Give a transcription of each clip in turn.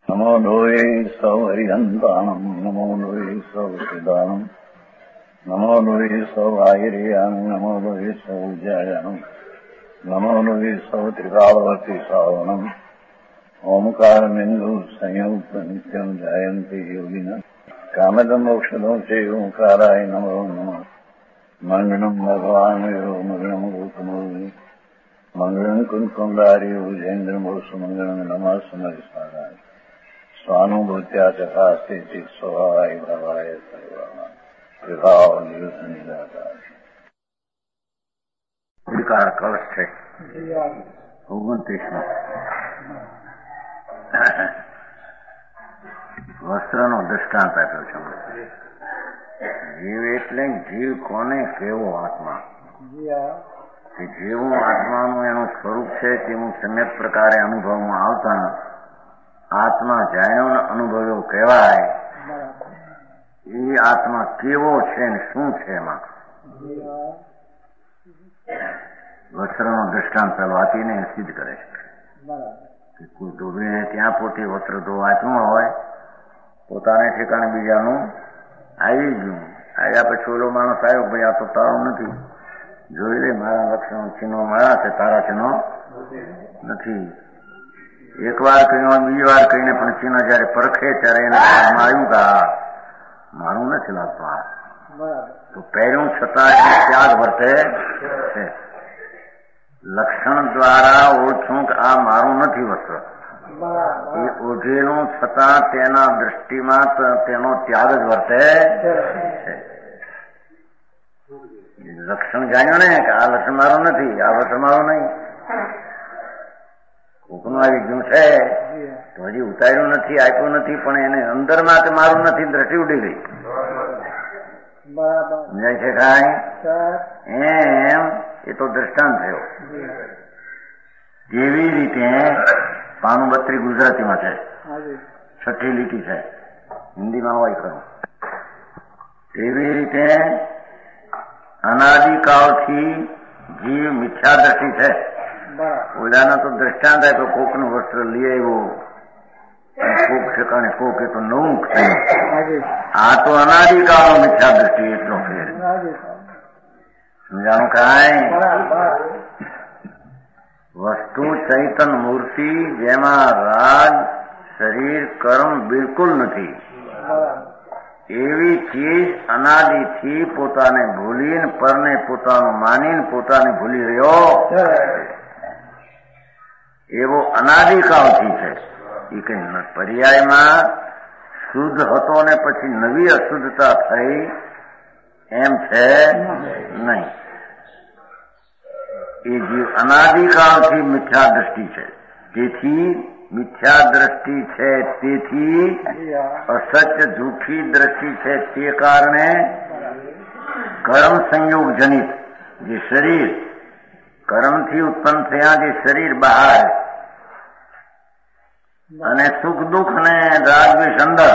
નમો લોહે સૌ હરિહંતાણમ નમો લોહે સૌ સિદાનમ નમો લોહે સૌ આયર્યાન નમો લોહે સૌ જયાનમ નમો લોહે સૌ ત્રિકાળવતી સાવનમ ઓમકાર બિંદુ સંયુક્ત નિત્યમ જાયંતી યોગિના કામદમોક્ષદો છે ઓંકારાય નમો નમઃ મંગળમ ભગવાન મંગળમ ગૌતમોર્મિ મંગળમ કુંકુંડાર્ય વિજેન્દ્રમો સુમંગળમ નમઃ સમરિસ્મરાય સ્વાનુભૂત્યા ચકાસ્તે સ્વભાવાય ભાવાય સર્વાના વિભાવ નિયુક્ત નિરાકાર વિકાર કળશ છે 29 વસ્ત્રનો દૃષ્ટાંત આપ્યો છે. જીવ એટલે જીવ કોને કેવો આત્મા, જેવું આત્માનું એનું સ્વરૂપ છે તેવું સમ્યક પ્રકારે અનુભવમાં આવતા આત્મા જાણ્યો અનુભવ્યો કહેવાય. એ આત્મા કેવો છે ને શું છે એમાં વસ્ત્રનો દૃષ્ટાંત વાંચીને સિદ્ધ કરે છે કે કોઈ ધોબીને ત્યાં પોતે વસ્ત્ર ધોવાતું હોય, પોતાને ઠેકાણે બીજાનું આવી ગયું, આવ્યા પછી ઓલો માણસ આવ્યો, ભાઈ આ તો તારું નથી, જોઈ લે મારા લક્ષણો ચિહ્નો મારા છે, તારા ચિહ્નો નથી. એક વાર કહ્યું, બીજી વાર કહીને પણ ચિહ્ન જયારે પરખે ત્યારે એને આવ્યું કે મારું નથી લાગતું આ તો પહેર્યું છતાં ત્યાગ વર્તે છે. લક્ષણ દ્વારા ઓળખું કે આ મારું નથી વસ્ત્ર, એ ઓઢેલું છતાં તેના દ્રષ્ટિમાં તેનો ત્યાગ જ વર્તે છે. લક્ષણ જાણ્યો ને કે આ લક્ષણ મારું નથી, આ વસ્ત્ર મારું નહીં, કોકનું આવી ગયું છે તો હજી ઉતાર્યું નથી, આપ્યું નથી, પણ એને અંદરમાં તે મારું નથી દ્રષ્ટિ ઉડી ગઈ. સમજાય છે કાંઈ? એમ એ તો દ્રષ્ટાંત થયો. જેવી રીતે 52 ગુજરાતીમાં છે, 6ઠ્ઠી લીટી છે, હિન્દીમાં હોય ખરું. એવી રીતે અનાદિકાળથી જીવ મિથ્યા દ્રષ્ટિ છે. ઓલાના તો દ્રષ્ટાંત આપ્યો, કોકનું વસ્ત્ર લઈ આવ્યો, કોક ઠેકાણે કોક એ તો નવું થયું. આ તો અનાદિકાળનો મિથ્યા દ્રષ્ટિ, એટલો ફેર. સમજાણું કાંઈ? વસ્તુ ચૈતન મૂર્તિ જેમાં રાગ શરીર કર્મ બિલકુલ નથી, એવી ચીજ અનાદિથી પોતાને ભૂલીને પરને પોતાનું માનીને પોતાને ભૂલી રહ્યો એવો અનાદિકાળથી છે. એ કઈ પર્યાયમાં શુદ્ધ હતો ને પછી નવી અશુદ્ધતા થઈ એમ છે નહીં. એ જીવ અનાદિકાળથી મિથ્યા દ્રષ્ટિ છે, તેથી મિથ્યા દ્રષ્ટિ છે, તેથી અસત્ય જૂઠી દ્રષ્ટિ છે. તે કારણે કર્મ સંયોગ જનિત જે શરીર, કર્મથી ઉત્પન્ન થયા જે શરીર બહાર, અને સુખ દુઃખ ને રાગ દ્વેષ અંદર,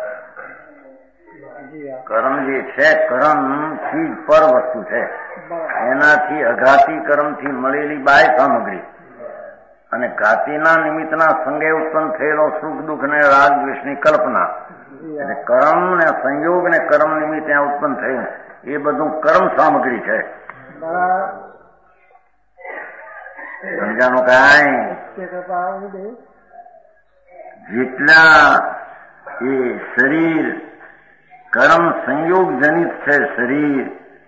કર્મ જે છે કર્મથી જ પર વસ્તુ છે, એનાથી અઘાતી કર્મથી મળેલી બાહ્ય સામગ્રી અને ઘાતીના નિમિત્તના સંગે ઉત્પન્ન થયેલો સુખ દુઃખ ને રાગ દ્વેષની કલ્પના, એટલે કર્મ ને સંયોગ ને કર્મ નિમિત્ત ત્યાં ઉત્પન્ન થયું એ બધું કર્મ સામગ્રી છે. સમજાનું કાંઈ? જેટલા એ શરીર કર્મ સંયોગ જનિત છે, શરીર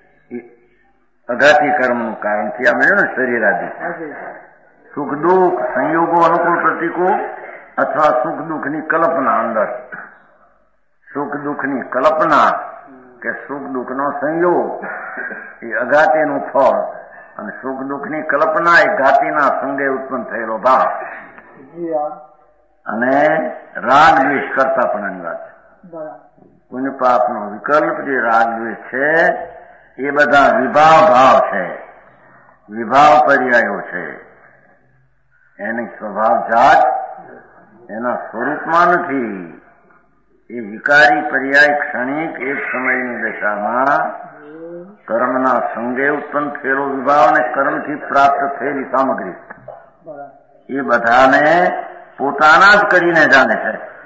અઘાતી કર્મનું કારણથી આ મળ્યું ને શરીર આદિ. સુખ દુઃખ સંયોગો અનુકૂળ પ્રતિકૂળ અથવા સુખ દુઃખની કલ્પના, અંદર સુખ દુઃખની કલ્પના કે સુખ દુઃખનો સંયોગ એ અઘાતીનું ફળ, અને સુખ દુઃખની કલ્પના એ ઘાતીના સંગે ઉત્પન્ન થયેલો ભાવ, અને રાગ દ્વેષ કરતા પણ વાત છે. પુણ્ય પાપનો વિકલ્પ જે રાગ દ્વેષ છે એ બધા વિભાવ ભાવ છે, વિભાવ પર્યાયો છે. એની સ્વભાવ જાત એના સ્વરૂપમાં નથી. એ વિકારી પર્યાય ક્ષણિક એક સમયની દશામાં કર્મના સંગે ઉત્પન્ન થયેલો વિભાવ અને કર્મથી પ્રાપ્ત થયેલી સામગ્રી, એ બધાને પોતાના જ કરીને જાણે છે.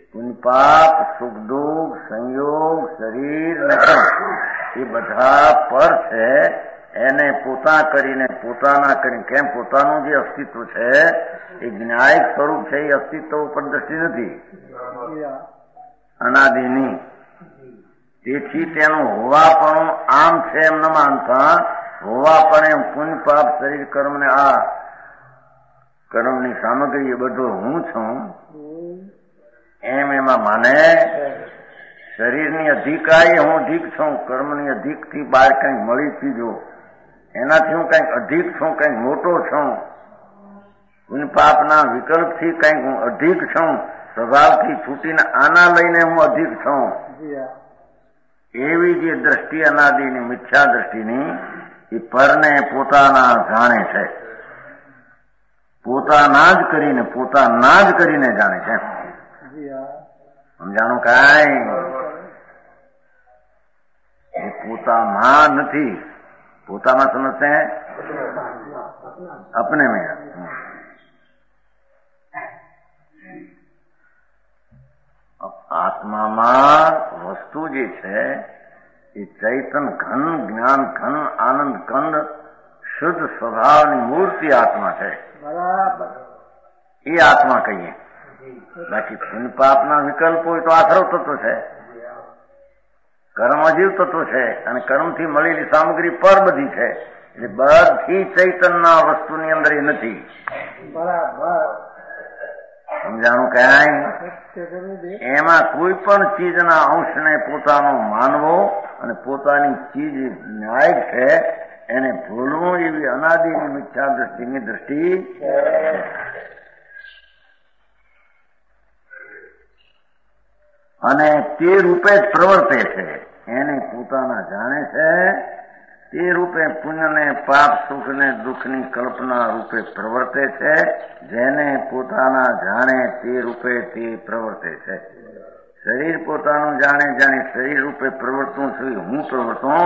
પુણ્યપાપ, સુખ દુઃખ, સંયોગ, શરીર ને એ બધા પર છે. એને પોતા કરીને પોતાના કરીને કેમ પોતાનું જે અસ્તિત્વ છે એ જ્ઞાયક સ્વરૂપ છે. એ અસ્તિત્વ ઉપર દ્રષ્ટિ નથી, અનાદિની. તેથી તેનું હોવાપણું આમ છે એમ ન માનતા, હોવાપણે એમ પુણ્ય પાપ શરીર કર્મ ને આ કર્મની સામગ્રી એ બધું હું છું એમ એમાં માને. શરીરની અધિકારી હું અધિક છું, કર્મની અધિક થી બહાર કંઈક મળી ચીજો એનાથી હું કંઈક અધિક છું, કંઈક મોટો છું. પુણ્ય પાપના વિકલ્પથી કંઈક હું અધિક છું, સ્વભાવથી છૂટીને આના લઈને હું અધિક છું. એવી જે દ્રષ્ટિ અનાદિની મિથ્યા દ્રષ્ટિની એ પરને પોતાના જાણે છે, પોતાના જ કરીને જાણે છે. સમજાણું કાંઈ? એ પોતામાં નથી, પોતામાં સમજते हैं अपने में. આત્મામાં વસ્તુ જે છે એ ચૈતન ઘન, જ્ઞાન ઘન, આનંદ કંદ, શુદ્ધ સ્વભાવની મૂર્તિ આત્મા છે. એ આત્મા કહીએ. બાકી પુણ્ય પાપના વિકલ્પો એ તો આખરો તત્વ છે, કર્મ અજીવ તત્વ છે, અને કર્મથી મળેલી સામગ્રી પર બધી છે. એટલે બધી ચૈતનના વસ્તુની અંદર એ નથી. સમજાણું ક્યાંય? એમાં કોઈ પણ ચીજના અંશને પોતાનો માનવો અને પોતાની ચીજ ન્યાય છે એને ભૂલવું એવી અનાદિની મિથ્યા દ્રષ્ટિની દ્રષ્ટિ છે. અને તે રૂપે જ પ્રવર્તે છે, એને પોતાના જાણે છે. તે રૂપે પુણ્યને પાપ, સુખને દુઃખની કલ્પના રૂપે પ્રવર્તે છે. જેને પોતાના જાણે તે રૂપે તે પ્રવર્તે છે. શરીર પોતાનું જાણે શરીર રૂપે પ્રવર્તું છું, હું પ્રવર્તું.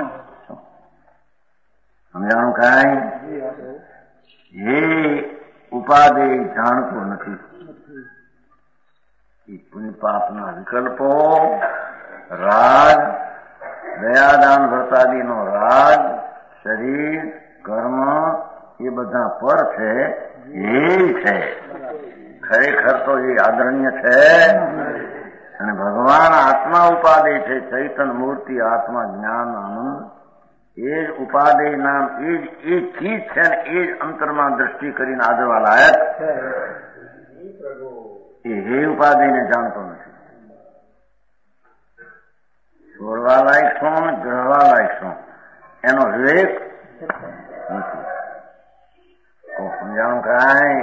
સમજાણું કાંઈ? એ ઉપાદેય જાણતો નથી. પુણ્ય પાપના વિકલ્પો, રાગ, દયાદાન વ્રતાદિનો રાગ, શરીર, કર્મ એ બધા પર છે. એ છે ખરેખર તો એ આદરણીય છે. અને ભગવાન આત્મા ઉપાદેય છે, ચૈતન મૂર્તિ આત્મા જ્ઞાન આનંદ. એ જ ઉપાદેય નામ એ ચીજ છે ને એ જ અંતરમાં દ્રષ્ટિ કરીને આદરવા લાયક એ ઉપાધિને જાણતો નથી. છોડવા લાયક શું, ગ્રહવા લાયક શું એનો વિવેક નથી. સમજાણું કાંઈ?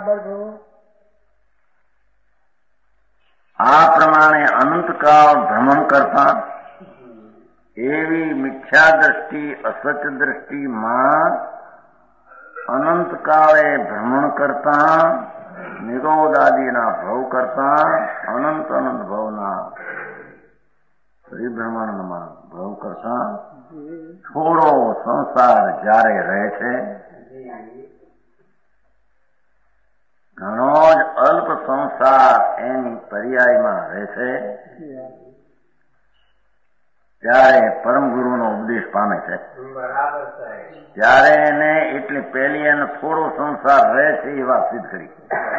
આ પ્રમાણે અનંતકાળ ભ્રમણ કરતા એવી મિથ્યા દ્રષ્ટિ, અસત દ્રષ્ટિમાં અનંતકાળે ભ્રમણ કરતા, નિરોધાદિના ભવ કરતા, અનંત ભવના પરિભ્રમણમાં ભવ કરતા થોડો સંસાર જ્યારે રહે છે, ઘણો જ અલ્પ સંસાર એની પર્યાયમાં રહે છે, ત્યારે પરમ ગુરુનો ઉપદેશ પામે છે. ત્યારે એને એટલે પહેલી એને થોડો સંસાર રહે છે એ વાત સિદ્ધ કરી.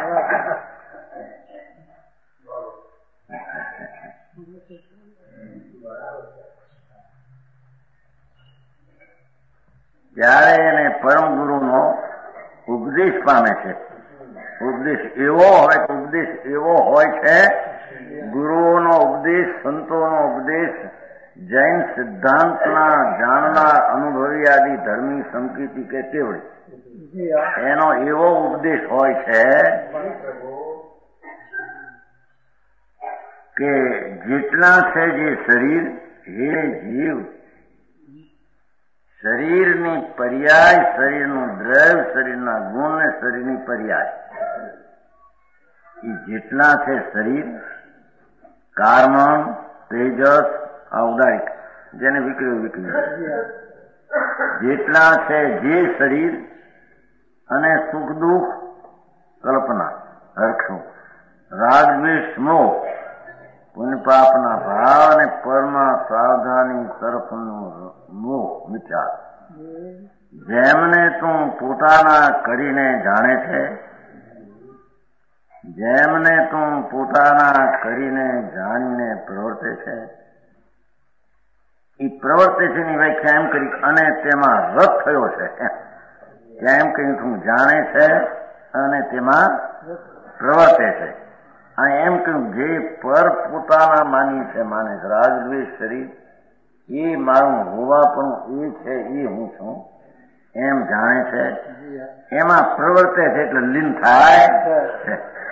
ત્યારે એને પરમ ગુરુનો ઉપદેશ પામે છે. ઉપદેશ એવો હોય છે, ગુરુઓનો ઉપદેશ, સંતોનો ઉપદેશ, જૈન સિદ્ધાંતના જાણનાર અનુભવી આદિ ધર્મી સંકિતિ કે કેવડી એનો એવો ઉપદેશ હોય છે કે જેટલા છે જે શરીર એ જીવ, શરીરની પર્યાય, શરીરનું દ્રવ્ય, શરીરના ગુણ ને શરીરની પર્યાય એ જેટલા છે શરીર, કાર્મણ, તેજસ, ઔદારિક જેને વિક્રી જેટલા છે જે શરીર અને સુખ દુઃખ કલ્પના હરખું રાગ દ્વેષ મોહ, પુણ્ય પાપના ભાવ અને પરમા સાવધાની તરફનો મોહ વિચાર. જેમને તું પોતાના કરીને જાણે છે, જેમને તું પોતાના કરીને જાણીને પ્રવર્તે છે, એ પ્રવર્તે છે ની વ્યાખ્યા એમ કરી અને તેમાં રત થયો છે. એમ કહ્યું તું જાણે છે અને તેમાં પ્રવર્તે છે. અને એમ કહ્યું જે પર પોતાના માની છે, માને રાગ દ્વેષ શરીર એ મારું હોવા પણ એ છે, એ હું છું એમ જાણે છે, એમાં પ્રવર્તે છે એટલે લીન થાય છે.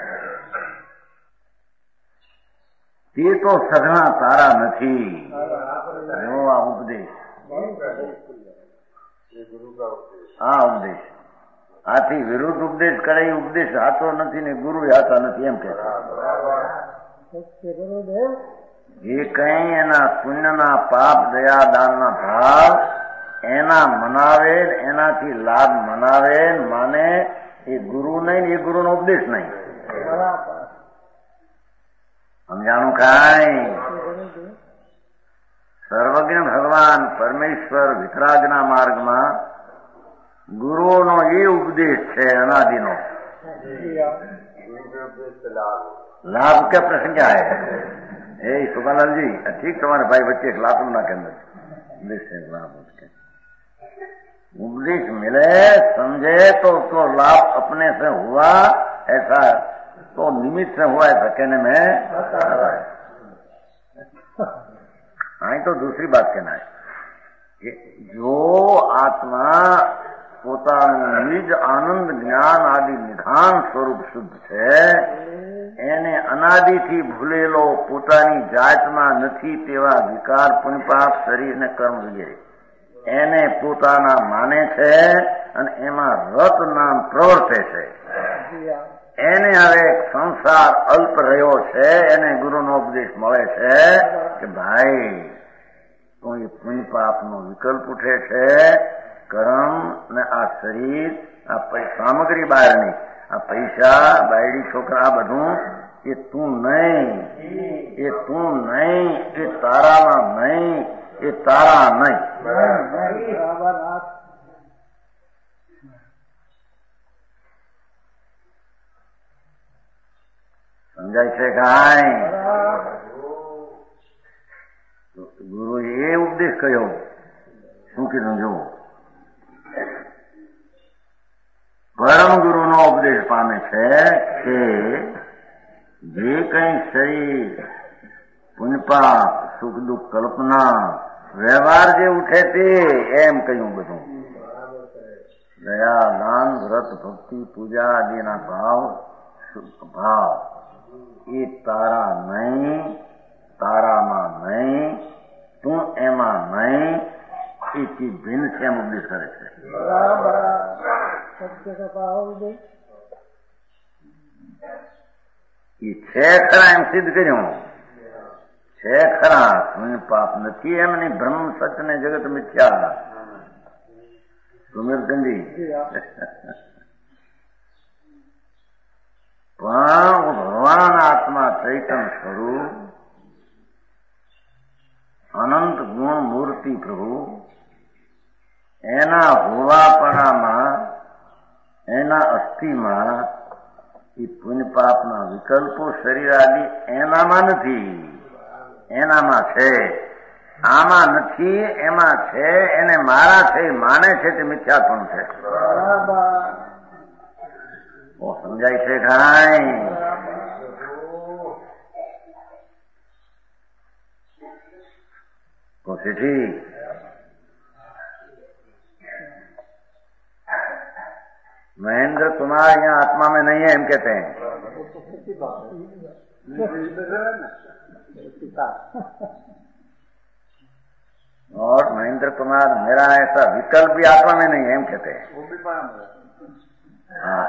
તે તો સઘળા તારા નથી. એવો આ ઉપદેશ, આ ઉપદેશ આથી વિરુદ્ધ ઉપદેશ કરે એ ઉપદેશ સાચો નથી ને ગુરુ સાચા નથી એમ કે જે કઈ એના પુણ્યના પાપ દયા દાનના ભાવ એના મનાવે, એનાથી લાભ મનાવે માને એ ગુરુ નહીં, એ ગુરુનો ઉપદેશ નહીં. સમજાણું કાંઈ? સર્વજ્ઞ ભગવાન પરમેશ્વર વિતરાગના માર્ગમાં ગુરુઓનો એ ઉપદેશ છે અનાદિનો. લાભ કે પ્રश्न क्या है? सुखानंद जी ठीक, तुम्हारे भाई बच्चे क्लास में ना के अंदर उपदेश है, लाभ उसके उपदेश मिले समझे तो उसको लाभ अपने से हुआ ऐसा तो निमित्त से हुआ ऐसा कहने में हाँ. तो दूसरी बात कहना है कि जो आत्मा પોતાનું નિજ આનંદ જ્ઞાન આદિ નિધાન સ્વરૂપ શુદ્ધ છે, એને અનાદિથી ભૂલેલો પોતાની જાતમાં નથી તેવા વિકાર પુણ્યપાપ શરીર ને કર્મ વગેરે એને પોતાના માને છે અને એમાં રત નામ પ્રવર્તે છે. એને હવે સંસાર અલ્પ રહ્યો છે, એને ગુરુનો ઉપદેશ મળે છે કે ભાઈ તો એ પુણ્ય પાપનો વિકલ્પ ઉઠે છે. કર્મ ને આ શરીર, આ સામગ્રી બહારની, આ પૈસા, બાયડી, છોકરા, આ બધું એ તું નહીં, એ તું નહીં, એ તારામાં નહીં, એ તારા નહીં. સમજાય છે કાંઈ? ગુરુ એ ઉપદેશ કર્યો, શું કીધું જોવો. પરમ ગુરુનો ઉપદેશ પામે છે કે જે કઈ શરીર પુણ્યપાપ સુખ દુઃખ કલ્પના વ્યવહાર જે ઉઠે તે એમ કહ્યું બધું દયા દાન વ્રત ભક્તિ પૂજા આદિના ભાવ ભાવ એ તારા નહીં, તારામાં નહીં, તું એમાં નહીં, એ ચીજ ભિન્ન છે એમ ઉપદેશ કરે છે. એ છે ખરા એમ સિદ્ધ કર્યું, છે ખરા પુણ્ય પાપ નથી એમ નહીં, બ્રહ્મ સત્ય ને જગત મિથ્યા. સુમિરચંદી પણ ભગવાન આત્મા ચૈતન્ય સ્વરૂપ અનંત ગુણ મૂર્તિ પ્રભુ એના હોવાપણામાં, એના અસ્થિમાં એ પુણ્ય પાપના વિકલ્પો શરીર આદિ એનામાં નથી, એનામાં છે. આમાં નથી, એમાં છે. એને મારા છે માને છે તે મિથ્યાપણું છે. સમજાય છે કાંઈ? तो ठीक महेंद्र कुमार यहाँ आत्मा में नहीं है हम कहते हैं. और महेंद्र कुमार मेरा ऐसा विकल्प भी आत्मा में नहीं है हम कहते हैं. हाँ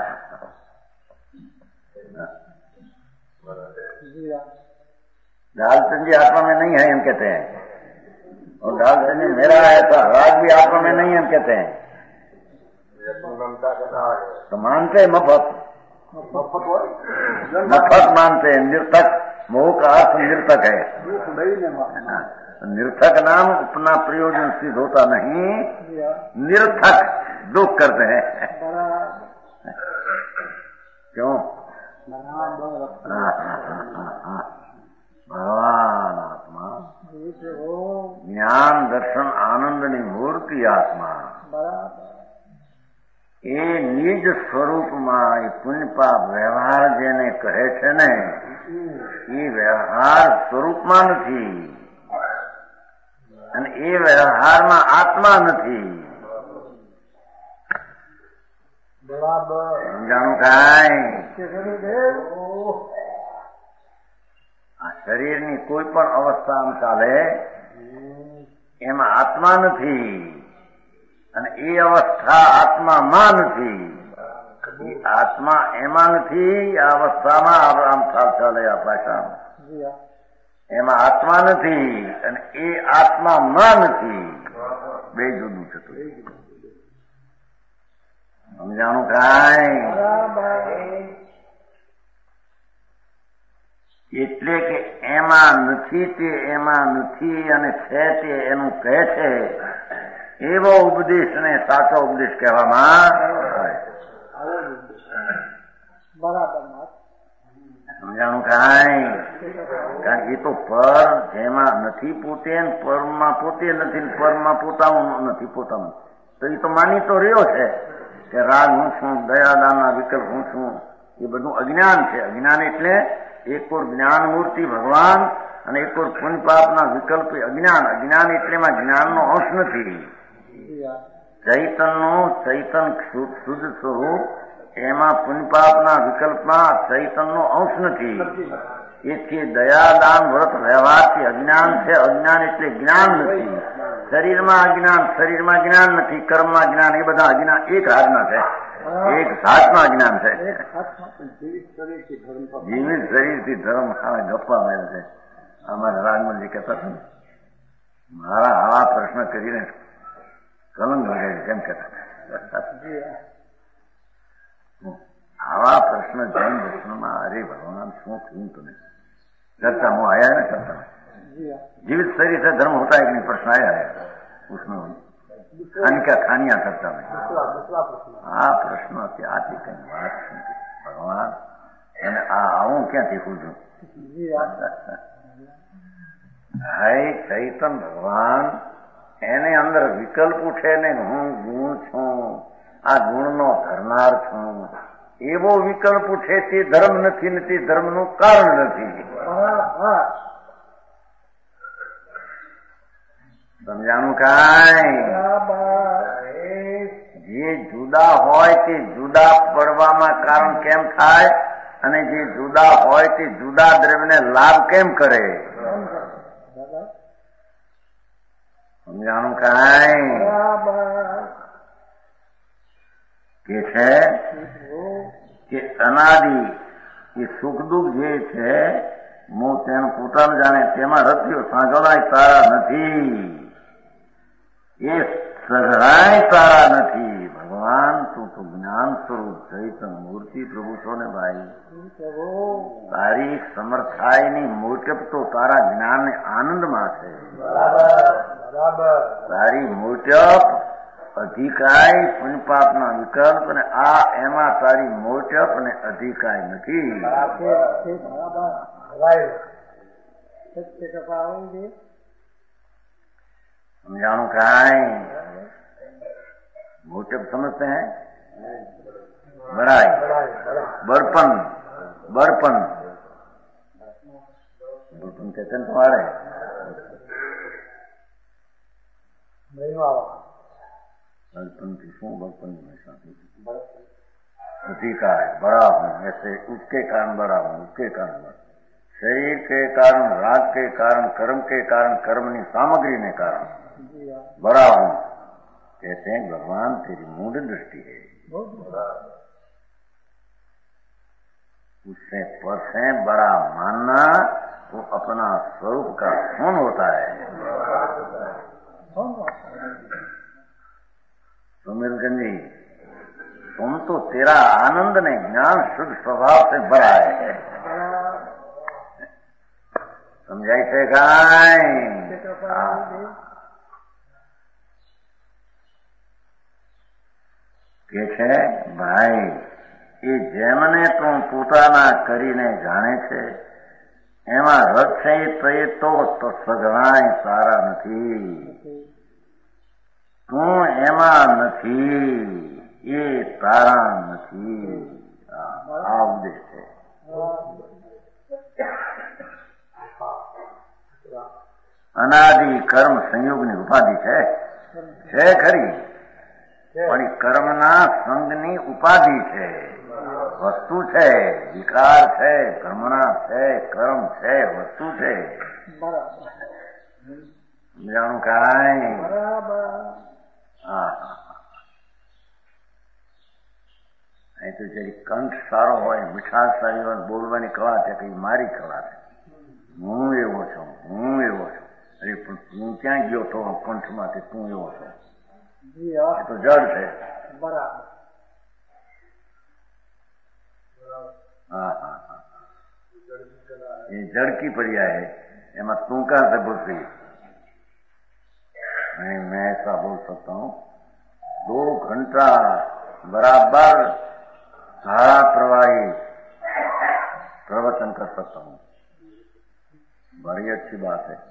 दालचंद जी आत्मा में नहीं है हम कहते हैं. और दालचंद जी मेरा ऐसा राग भी आत्मा में नहीं हम कहते हैं. तो मानते हैं मफत नफक मानते हैं। निर्थक, मोह का अर्थ निर्थक है। निर्थक नाम अपना प्रयोजन सिद्ध होता नहीं, निर्थक दुख करते हैं। क्यों? भगवान आत्मा ज्ञान दर्शन आनंदनी मूर्ति आत्मा એ નિજ સ્વરૂપમાં એ પુણ્ય પાપ વ્યવહાર જેને કહે છે ને એ વ્યવહાર સ્વરૂપમાં નથી અને એ વ્યવહારમાં આત્મા નથી. સમજાણું કાંઈ? આ શરીરની કોઈ પણ અવસ્થા આમ ચાલે એમાં આત્મા નથી અને એ અવસ્થા આત્મામાં નથી. એ આત્મા એમાં નથી, આ અવસ્થામાં આમ ચાલે આ ભાષામાં એમાં આત્મા નથી અને એ આત્મામાં નથી. બે જુદું થતું. સમજાણું કાંઈ? એટલે કે એમાં નથી તે એમાં નથી અને છે તે એનું કહે છે એવો ઉપદેશને સાચો ઉપદેશ કહેવામાં આવે. સમજાણું કાંઈ? કારણ એ તો પર જેમાં નથી પોતે પરમાં પોતે નથી, પરમાં પોતાનું નથી પોતાનું, તો એ તો માની તો રહ્યો છે કે રાગ હું છું, દયાદાનના વિકલ્પ હું છું. એ બધું અજ્ઞાન છે. અજ્ઞાન એટલે એક ઓર જ્ઞાન મૂર્તિ ભગવાન અને એક ઓર પુણ્ય પાપના વિકલ્પ અજ્ઞાન. અજ્ઞાન એટલે એમાં જ્ઞાનનો અંશ નથી. ચૈતનનું ચૈતન શુદ્ધ સ્વરૂપ એમાં પુણ્ય પાપના વિકલ્પમાં ચૈતનનો અંશ નથી. એથી દયાદાન વ્રત વ્યવહારથી અજ્ઞાન છે. અજ્ઞાન એટલે જ્ઞાન નથી. શરીરમાં અજ્ઞાન, શરીરમાં જ્ઞાન નથી. કર્મમાં જ્ઞાન, એ બધા અજ્ઞાન એક હાથના છે, એક જાતમાં અજ્ઞાન છે. જીવિત શરીરથી ધર્મ ગપ્પા મળે છે. અમારા રાજમલજી કહેતા હતા, મારા આવા પ્રશ્ન કરીને કલંક વગેરે કેમ કહેતા આવા પ્રશ્ન જૈન દર્શનમાં અરે ભગવાન શું થયું તમે चर्चा वो आया है ना चर्चा में जीवित शरीर से धर्म होता है कि नहीं प्रश्न आया है उसमें खानी क्या खानिया चर्चा में आ प्रश्न आती कई बात भगवान એને આ આવું ક્યાંથી પૂછું હે ચૈતન ભગવાન એને અંદર વિકલ્પ ઉઠે ને હું ગુણ છું, આ ગુણનો ધરનાર છું એવો વિકલ્પ ઉઠે તે ધર્મ નથી ને તે ધર્મનું કારણ નથી. સમજાણું કાંઈ? જે જુદા હોય તે જુદા પડવામાં કારણ કેમ થાય અને જે જુદા હોય તે જુદા દ્રવ્યને લાભ કેમ કરે? સમજાણું કાંઈ? કે છે કે અનાદિ એ સુખ દુઃખ જે છે હું તેનું પોતાનું જાણે તેમાં રત્યો સાંજોલાય તારા નથી, એ સજરાય તારા નથી. ભગવાન તું તો જ્ઞાન સ્વરૂપ ચૈતન મૂર્તિ પ્રભુ છો ને ભાઈ. તારી સમર્થાયની મોટપ તો તારા જ્ઞાન આનંદમાં છે. તારી મોટપ અધિકાય પુણ્ય પાપના વિકલ્પ ને આ એમાં તારી મોટપ ને અધિકાય નથી. समझाणु काई मोटे समझते हैं बड़ाई बड़पन बड़पन बड़पन कहते हैं तुम्हारे बड़पन की शू बड़पन में अधिकार बड़ा हूं ऐसे उसके कारण बड़ा हूं उसके कारण बड़ा शरीर के कारण राग के कारण कर्म के कारण कर्मनी सामग्री ने कारण बड़ा हूं. कहते हैं भगवान तेरी मूढ़ दृष्टि है, उससे पर से बड़ा मानना वो अपना स्वरूप का खून होता है. सुमिरगंज जी तुम तो तेरा आनंद ने ज्ञान शुद्ध स्वभाव से भरा है। समझाई છે કાંઈ? કે છે ભાઈ એ જેમને તું પોતાના કરીને જાણે છે એમાં રસ છે તો સઘળાય સારા નથી, તું એમાં નથી એ તારા નથી. આ ઉપદેશ છે. અનાદિ કર્મ સંયોગની ઉપાધિ છે ખરી, પણ કર્મના સંગની ઉપાધિ છે, વસ્તુ છે, વિકાર છે, કર્મણા છે, કર્મ છે, વસ્તુ છે. સમજાણું કાંઈ? હા. અહીં તો જરી કંઠ સારો હોય, મીઠાશ સારી હોય, બોલવાની કળા છે કે મારી કળા છે, હું એવો છું, હું એવો છું. અરે પણ તું ક્યાં ગયો તો કંઠમાંથી તું એવો છો? એ તો જડ છે. હા હા હા, એ जड़ की पर्या है, एमा तू कहां से बोल रही? नहीं, मैं ऐसा बोल सकता हूँ, 2 घंटा बराबर धारा प्रवाही प्रवचन कर सकता हूँ. बड़ी अच्छी बात है.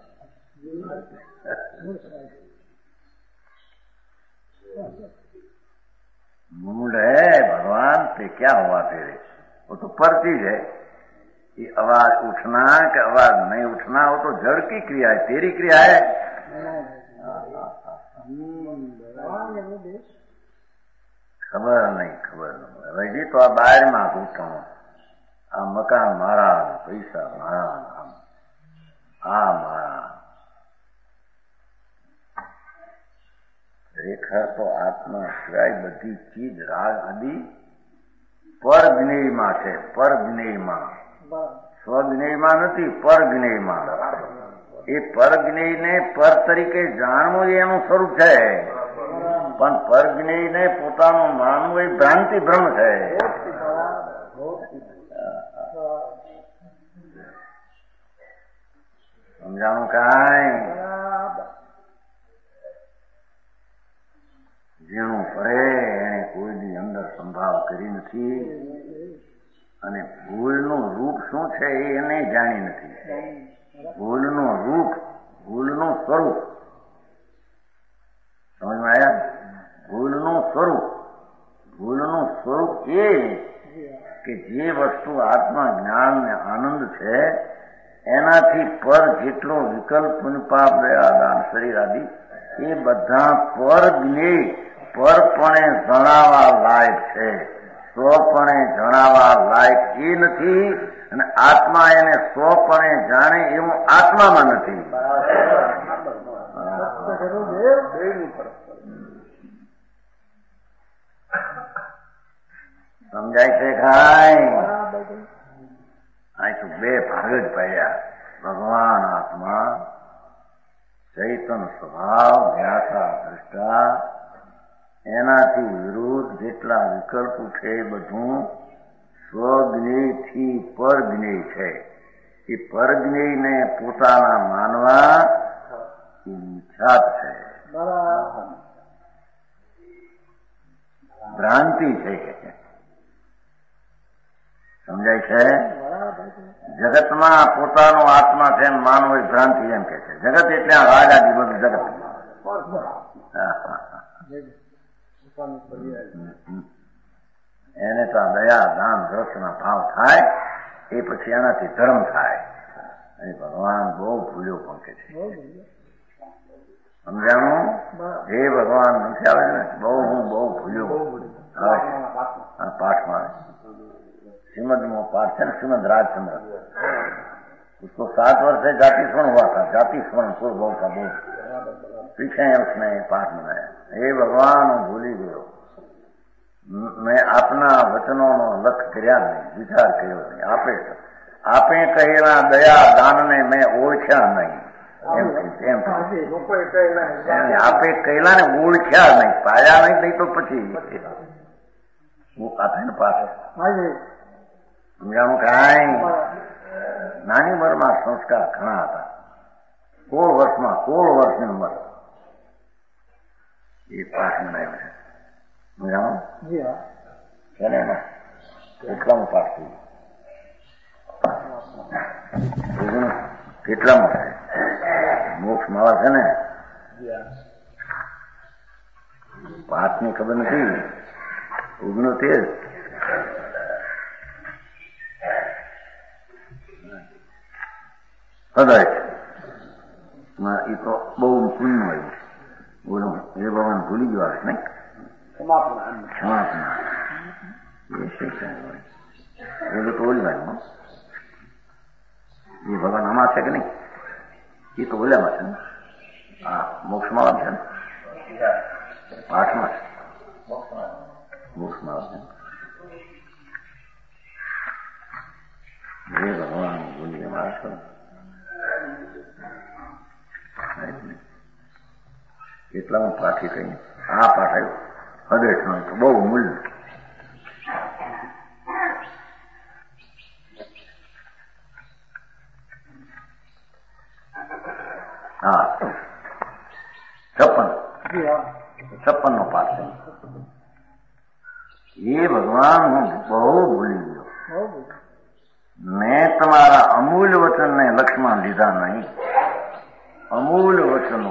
मूड है भगवान पे, क्या हुआ तेरे? वो तो पर चीज है. ये आवाज उठना कि आवाज नहीं उठना, वो तो जड़ की क्रिया है, तेरी क्रिया है. ખબર નહીં. હજી તો આ બહારમાં ઘૂંટણ, આ મકાન મારા, પૈસા મારા, આ મારા. ખરેખર તો આત્મા સિવાય બધી ચીજ રાગ આદિ પર જ્ઞેયમાં છે, પર જ્ઞેયમાં, સ્વજ્ઞેયમાં નથી, પર જ્ઞેયમાં. એ પર જ્ઞેયને પર તરીકે જાણવું એનું સ્વરૂપ છે, પણ પર જ્ઞેયને પોતાનું માનવું એ ભ્રાંતિ ભ્રમ છે. સમજાણું કાંઈ? જેનું ફરે એને કોઈ દી અંદર સંભાવ કરી નથી, અને ભૂલનું રૂપ શું છે એને જાણી નથી. ભૂલનું રૂપ, ભૂલનું સ્વરૂપ સમજમાં આવ્યા? ભૂલનું સ્વરૂપ એ કે જે વસ્તુ આત્મા જ્ઞાન ને આનંદ છે એનાથી પર જેટલો વિકલ્પ પાપ દયા દાન શરીર આદિ એ બધા પર જ્ઞેય, પરપણે જણાવવા લાયક છે, સ્વપણે જણાવવા લાયક એ નથી. અને આત્મા એને સ્વપણે જાણે એવું આત્મામાં નથી. સમજાય છે ખાય? અહીં તો 2 ભાગ જ પડ્યા. ભગવાન આત્મા, ચૈતન સ્વભાવ, જ્ઞાતા દ્રષ્ટા, એનાથી વિરુદ્ધ જેટલા વિકલ્પો છે એ બધું સ્વજ્ઞેયથી પરજ્ઞેય છે. એ પરજ્ઞેયને પોતાના માનવા એ મિથ્યા છે, ભ્રાંતિ છે. સમજાય છે? જગતમાં પોતાનો આત્મા છે એમ માનવો એ ભ્રાંતિ એમ કે છે. જગત એટલે આ રાજાજી બધું જગત. એને તો દયા દાન રસના ભાવ થાય એ પછી એનાથી ધર્મ થાય. એ ભગવાન બહુ ભૂલ્યો પણ કે છે. સમજાણું? એ ભગવાન નથી આવે ને, હું બહુ ભૂલ્યો. પાઠમાં श्रीमद में पाठ है ना, श्रीमद राजचंद्र, उसको 7 वर्ष से जाति स्वर्ण हुआ था, जाति स्वर्ण पूर्व का बोध पीछे उसने पाठ बनाया. हे भगवान હું ભૂલી ગયો, મેં આપના વચનોનો લક્ષ કર્યા નહીં, વિચાર કર્યો નહીં. આપે કહેલા દયા દાનને મેં ઓળખ્યા નહીં. આપે કહેલા ને ઓળખ્યા નહીં, પાયા નહીં તો પછી હું કાપે ને પાછળ સમજાણું કાંઈ નાની ઉંમરમાં સંસ્કાર ઘણા હતા. 16 વર્ષની ઉંમર એ પાઠ બનાવ્યો છે. સમજાણું છે ને એમાં કેટલામો પાઠ થયું? કેટલામો છે? મોક્ષ માવા છે ને પાઠની ખબર નથી. 69 કદાચ એ તો બહુ પુણ્ય આવ્યું. બોલો એ ભગવાન ભૂલી ગયો આવે નહીં. ક્ષમાપના એ શિક્ષણ હોય બોલો તો ઓલવાનું એ ભગવાન આમાં છે કે નહીં? એ તો ઓલામાં છે ને. હા મોક્ષમાં છે ને પાઠમાં છે. મોક્ષમાં છે હે ભગવાન બોલીએ મારા છો કેટલામાં પાઠી કહીએ આ પાઠ આવ્યો હદેઠનો તો બહુ મૂલ્ય. હા 56 નો પાઠ છે. એ ભગવાન હું બહુ ભૂલી ગયો. મેં તમારા અમૂલ્ય વચનને લક્ષ્યમાં લીધા નહીં. અમૂલ્ય વચનો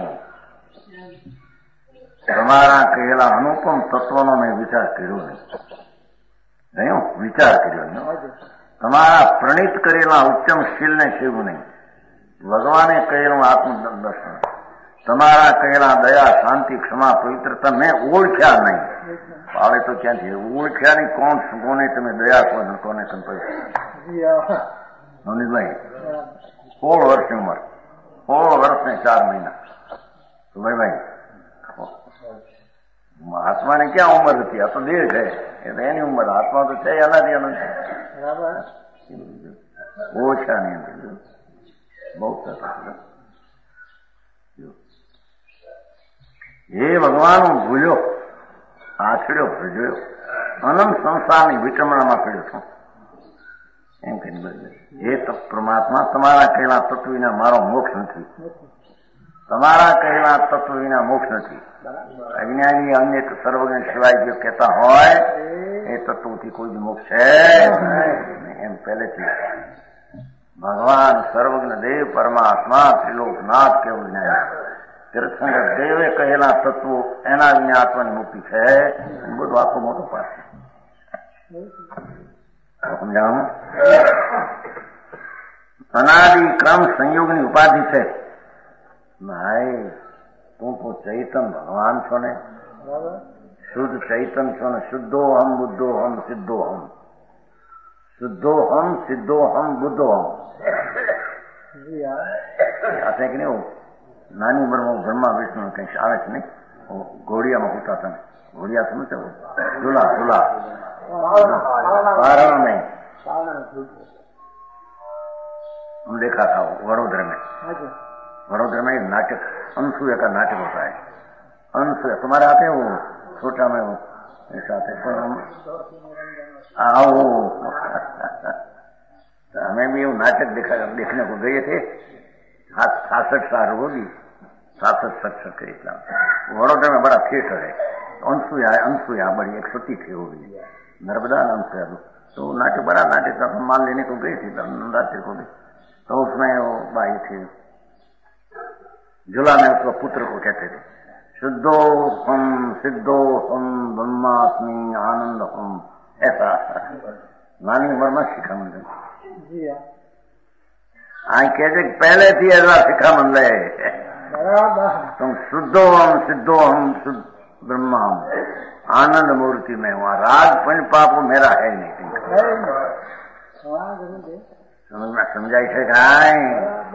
તમારા કહેલા અનુપમ તત્વનો મેં વિચાર કર્યો નહીં. વિચાર કર્યો નહીં. તમારા પ્રણીત કરેલા ઉચ્ચમ શીલને સેવું નહીં. ભગવાને કહેલું આત્મદર્શન તમારા કહેલા દયા શાંતિ ક્ષમા પવિત્રતા મેં ઓળખ્યા નહીં. આવે તો ક્યાંથી ઓળખ્યા નહીં? કોને તમે દયા કોને કોને તમે નવનીતભાઈ 16 વર્ષની ઉંમર 16 વર્ષ ને 4 મહિના ભાઈ આત્માની ક્યાં ઉંમર હતી? આ તો દેહ છે એટલે એની ઉંમર. આત્મા તો છે એનાથી અનંત ઓછા ની અંદર બહુ એ ભગવાન હું ભૂલ્યો આછડ્યો ભજ્યો અનંત સંસારની વિટમણામાં પડ્યો છું એમ કઈ બદલે. એ પરમાત્મા તમારા કહેલા તત્વ વિના મારો મોક્ષ નથી. તમારા કહેલા તત્વ વિના મોક્ષ નથી. અજ્ઞાની અન્ય સર્વજ્ઞ સિવાય જે કહેતા હોય એ તત્વથી કોઈ મોક્ષ છે એમ પહેલેથી ભગવાન સર્વજ્ઞ દેવ પરમાત્મા ત્રિલોકનાથ કેવું જ્ઞાન તીર્થંકર દેવે કહેલા તત્વો એના વિના આત્માની મુક્તિ છે. બધું આખો મોટો પાઠ સમજાવું. અનાદિ ક્રમ સંયોગની ઉપાધિ છે. ભાઈ તું તો ચૈતન ભગવાન છો ને, શુદ્ધ ચૈતન છો ને. શુદ્ધોહમ બુદ્ધોહમ સિદ્ધોહમ. શુદ્ધોહમ સિદ્ધોહમ બુદ્ધોહમ. આપણે કે નહીં નાની ઉંમરમાં બ્રહ્મા વિષ્ણુ કંઈક આવે છે નહીં. ઘોડિયામાં હોતા તમે ઘોડિયા સમજ ઝુલા पारण में हम देखा था वडोदरा में एक नाटक अनसूया का नाटक होता है. अनसूया तुम्हारे आते हैं वो छोटा में वो ऐसा आते आओ हमें भी वो नाटक देखने को गए थे. 67 साल होगी 67 के इतना. वडोदरा में बड़ा थिएटर है. अनसूया बड़ी एक सती थी वो भी नर्मदा नाम से. तो नाटक बड़ा नाटक था. मान लेने को गई थी नवरात्रि को भी. तो उसमें वो बाई थी झूला में उसको पुत्र को कहते थे शुद्धो हम सिद्धो हम ब्रह्मास्मि आनंद हम. ऐसा नानी उम्र में शिखामण आई कहते पहले थी ऐसा शिखामण ले तुम शुद्धो हम सिद्धो हम ब्रह्मा हम आनंद मूर्ति में. वहां राग पंच पाप मेरा है नहीं. समझाई છે કાંઈ?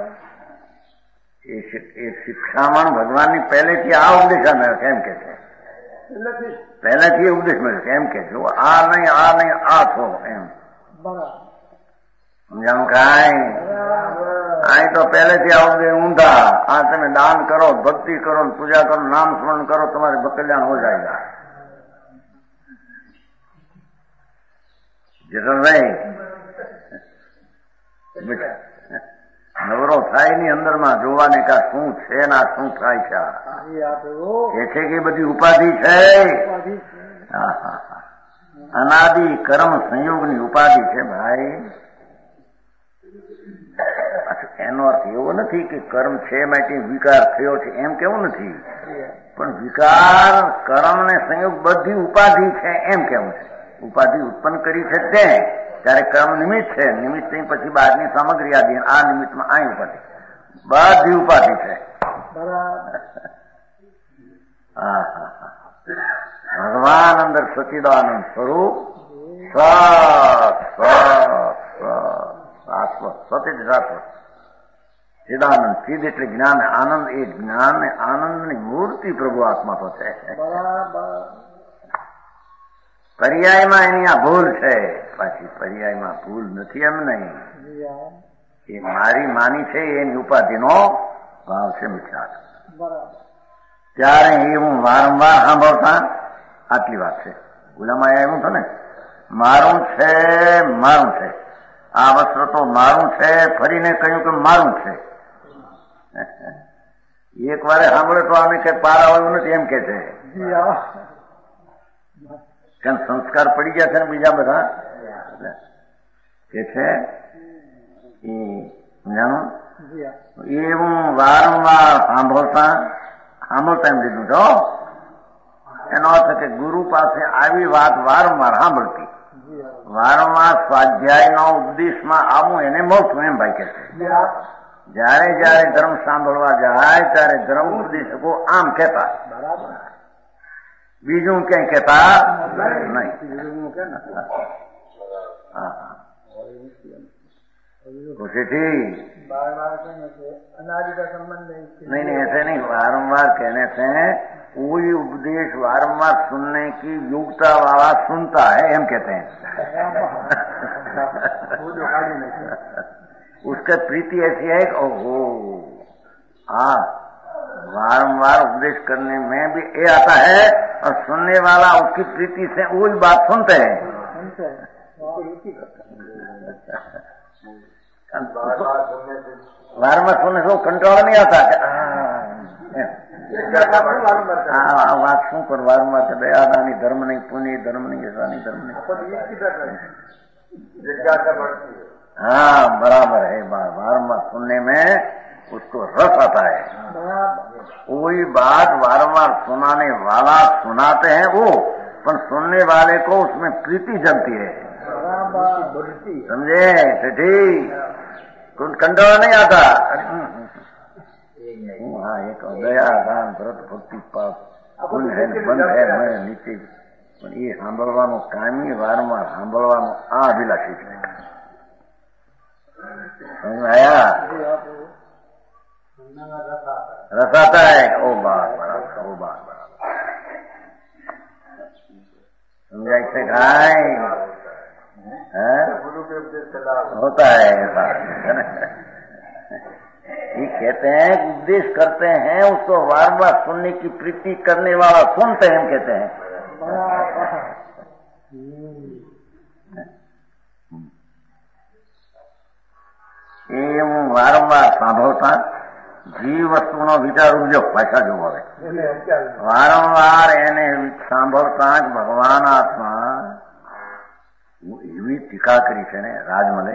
એ શિક્ષામણ ભગવાનની પહેલેથી આ ઉપદેશ મળ્યો કેમ કે છે? પહેલેથી એ ઉપદેશ મળ્યો કેમ કે જો આ નહીં આ છો એમ. સમજાણું કાંઈ? આ તો પહેલેથી આ ઉપદેશ ઊંધા. આ તમે દાન કરો, ભક્તિ કરો, પૂજા કરો, નામ સ્મરણ કરો, તમારે કલ્યાણ હો જાયગા. જેઠાભાઈ નવરો થાય ની અંદરમાં જોવાને કા શું છે ને આ શું થાય છે કે છે કે બધી ઉપાધિ છે. અનાદિ કર્મ સંયોગની ઉપાધિ છે ભાઈ. એનો અર્થ એવો નથી કે કર્મ છે માટે વિકાર થયો છે એમ કેવું નથી, પણ વિકાર કર્મ ને સંયોગ બધી ઉપાધિ છે એમ કેવું છે. ઉપાધિ ઉત્પન્ન કરી છે તે ત્યારે કર્મ નિમિત્ત છે, નિમિત્ત પછી બહારની સામગ્રી આદિ આ નિમિત્તમાં આ ઉપાધિ બધી ઉપાધિ છે. ભગવાન અંદર સચિદાનંદ સ્વરૂપ શાશ્વત સચિદ શાશ્વત ચિદાનંદ. ચિદ એટલે જ્ઞાન, આનંદ એ જ્ઞાન ને આનંદની મૂર્તિ પ્રભુ આત્મા તો છે. પર્યાયમાં એની આ ભૂલ છે, પાછી પર્યાયમાં ભૂલ નથી એમ નહીં. એ મારી માની છે એની ઉપાધિનો ભાવ છે મિથ્યા. ત્યારે એ હું વારંવાર સાંભળતા આટલી વાત છે. ગુલામાં એવું છે ને, મારું છે મારું છે, આ વસ્ત્ર તો મારું છે, ફરીને કહ્યું કે મારું છે. એક વાર સાંભળે તો આને કઈ પાર આવ્યું નથી એમ કે છે, કારણ સંસ્કાર પડી ગયા છે ને બીજા બધા કે છે એ જાણો. એ હું વારંવાર સાંભળતા એમ લીધું છો. એનો અર્થ કે ગુરુ પાસે આવી વાત વારંવાર સાંભળતી, વારંવાર સ્વાધ્યાયનો ઉપદેશમાં આવું એને મળતું એમ ભાઈ કે છે. જયારે જયારે ધર્મ સાંભળવા જાય ત્યારે ધર્મ ઉપદેશકો આમ કહેતા, બીજું ક્યાંય કહેતા નહીં. नहीं ऐसे नहीं, वारंवार कहने से कोई उपदेश वारंवार सुनने की योग्यता वाला सुनता है एम कहते हैं. उसका प्रीति ऐसी है कि ओहो हाँ वारंवार उपदेश करने में भी ये आता है और सुनने वाला उसकी प्रीति से वही बात सुनते हैं. वारंवार सुनने से कंट्रोल नहीं आता. વાત શું કર વારંવાર કે દયાદાની ધર્મ નહીં, પુण्य धर्म नहीं, ऐसा नहीं धर्म नहीं. हाँ बराबर है. वारंवार सुनने में उसको रस आता है. वही बात वारंवार सुनाने वाला सुनाते हैं वो, पर सुनने वाले को उसमें प्रीति जमती है. समझे ठीक? कंट्रोल नहीं आता. हाँ एक दया दान व्रत भक्ति पाप બંધ है मैं नीचे. પણ એ સાંભળવાનું કામી વારંવાર સાંભળવાનું આ અભિલાષી છે. समझ आया? रस आता है. ओ बात बराबर, ओ बात बराबर समझाई से खाए होता है ऐसा. ये कहते हैं उपदेश करते हैं उसको बार बार सुनने की प्रीति करने वाला सुनते हैं, हम कहते हैं. એ હું વારંવાર સાંભળતા જીવ વસ્તુનો વિચાર ઉપજો પાછા જોવો હવે. વારંવાર એને સાંભળતા જ ભગવાન આત્મા એવી ટીકા કરી છે ને રાજમલે.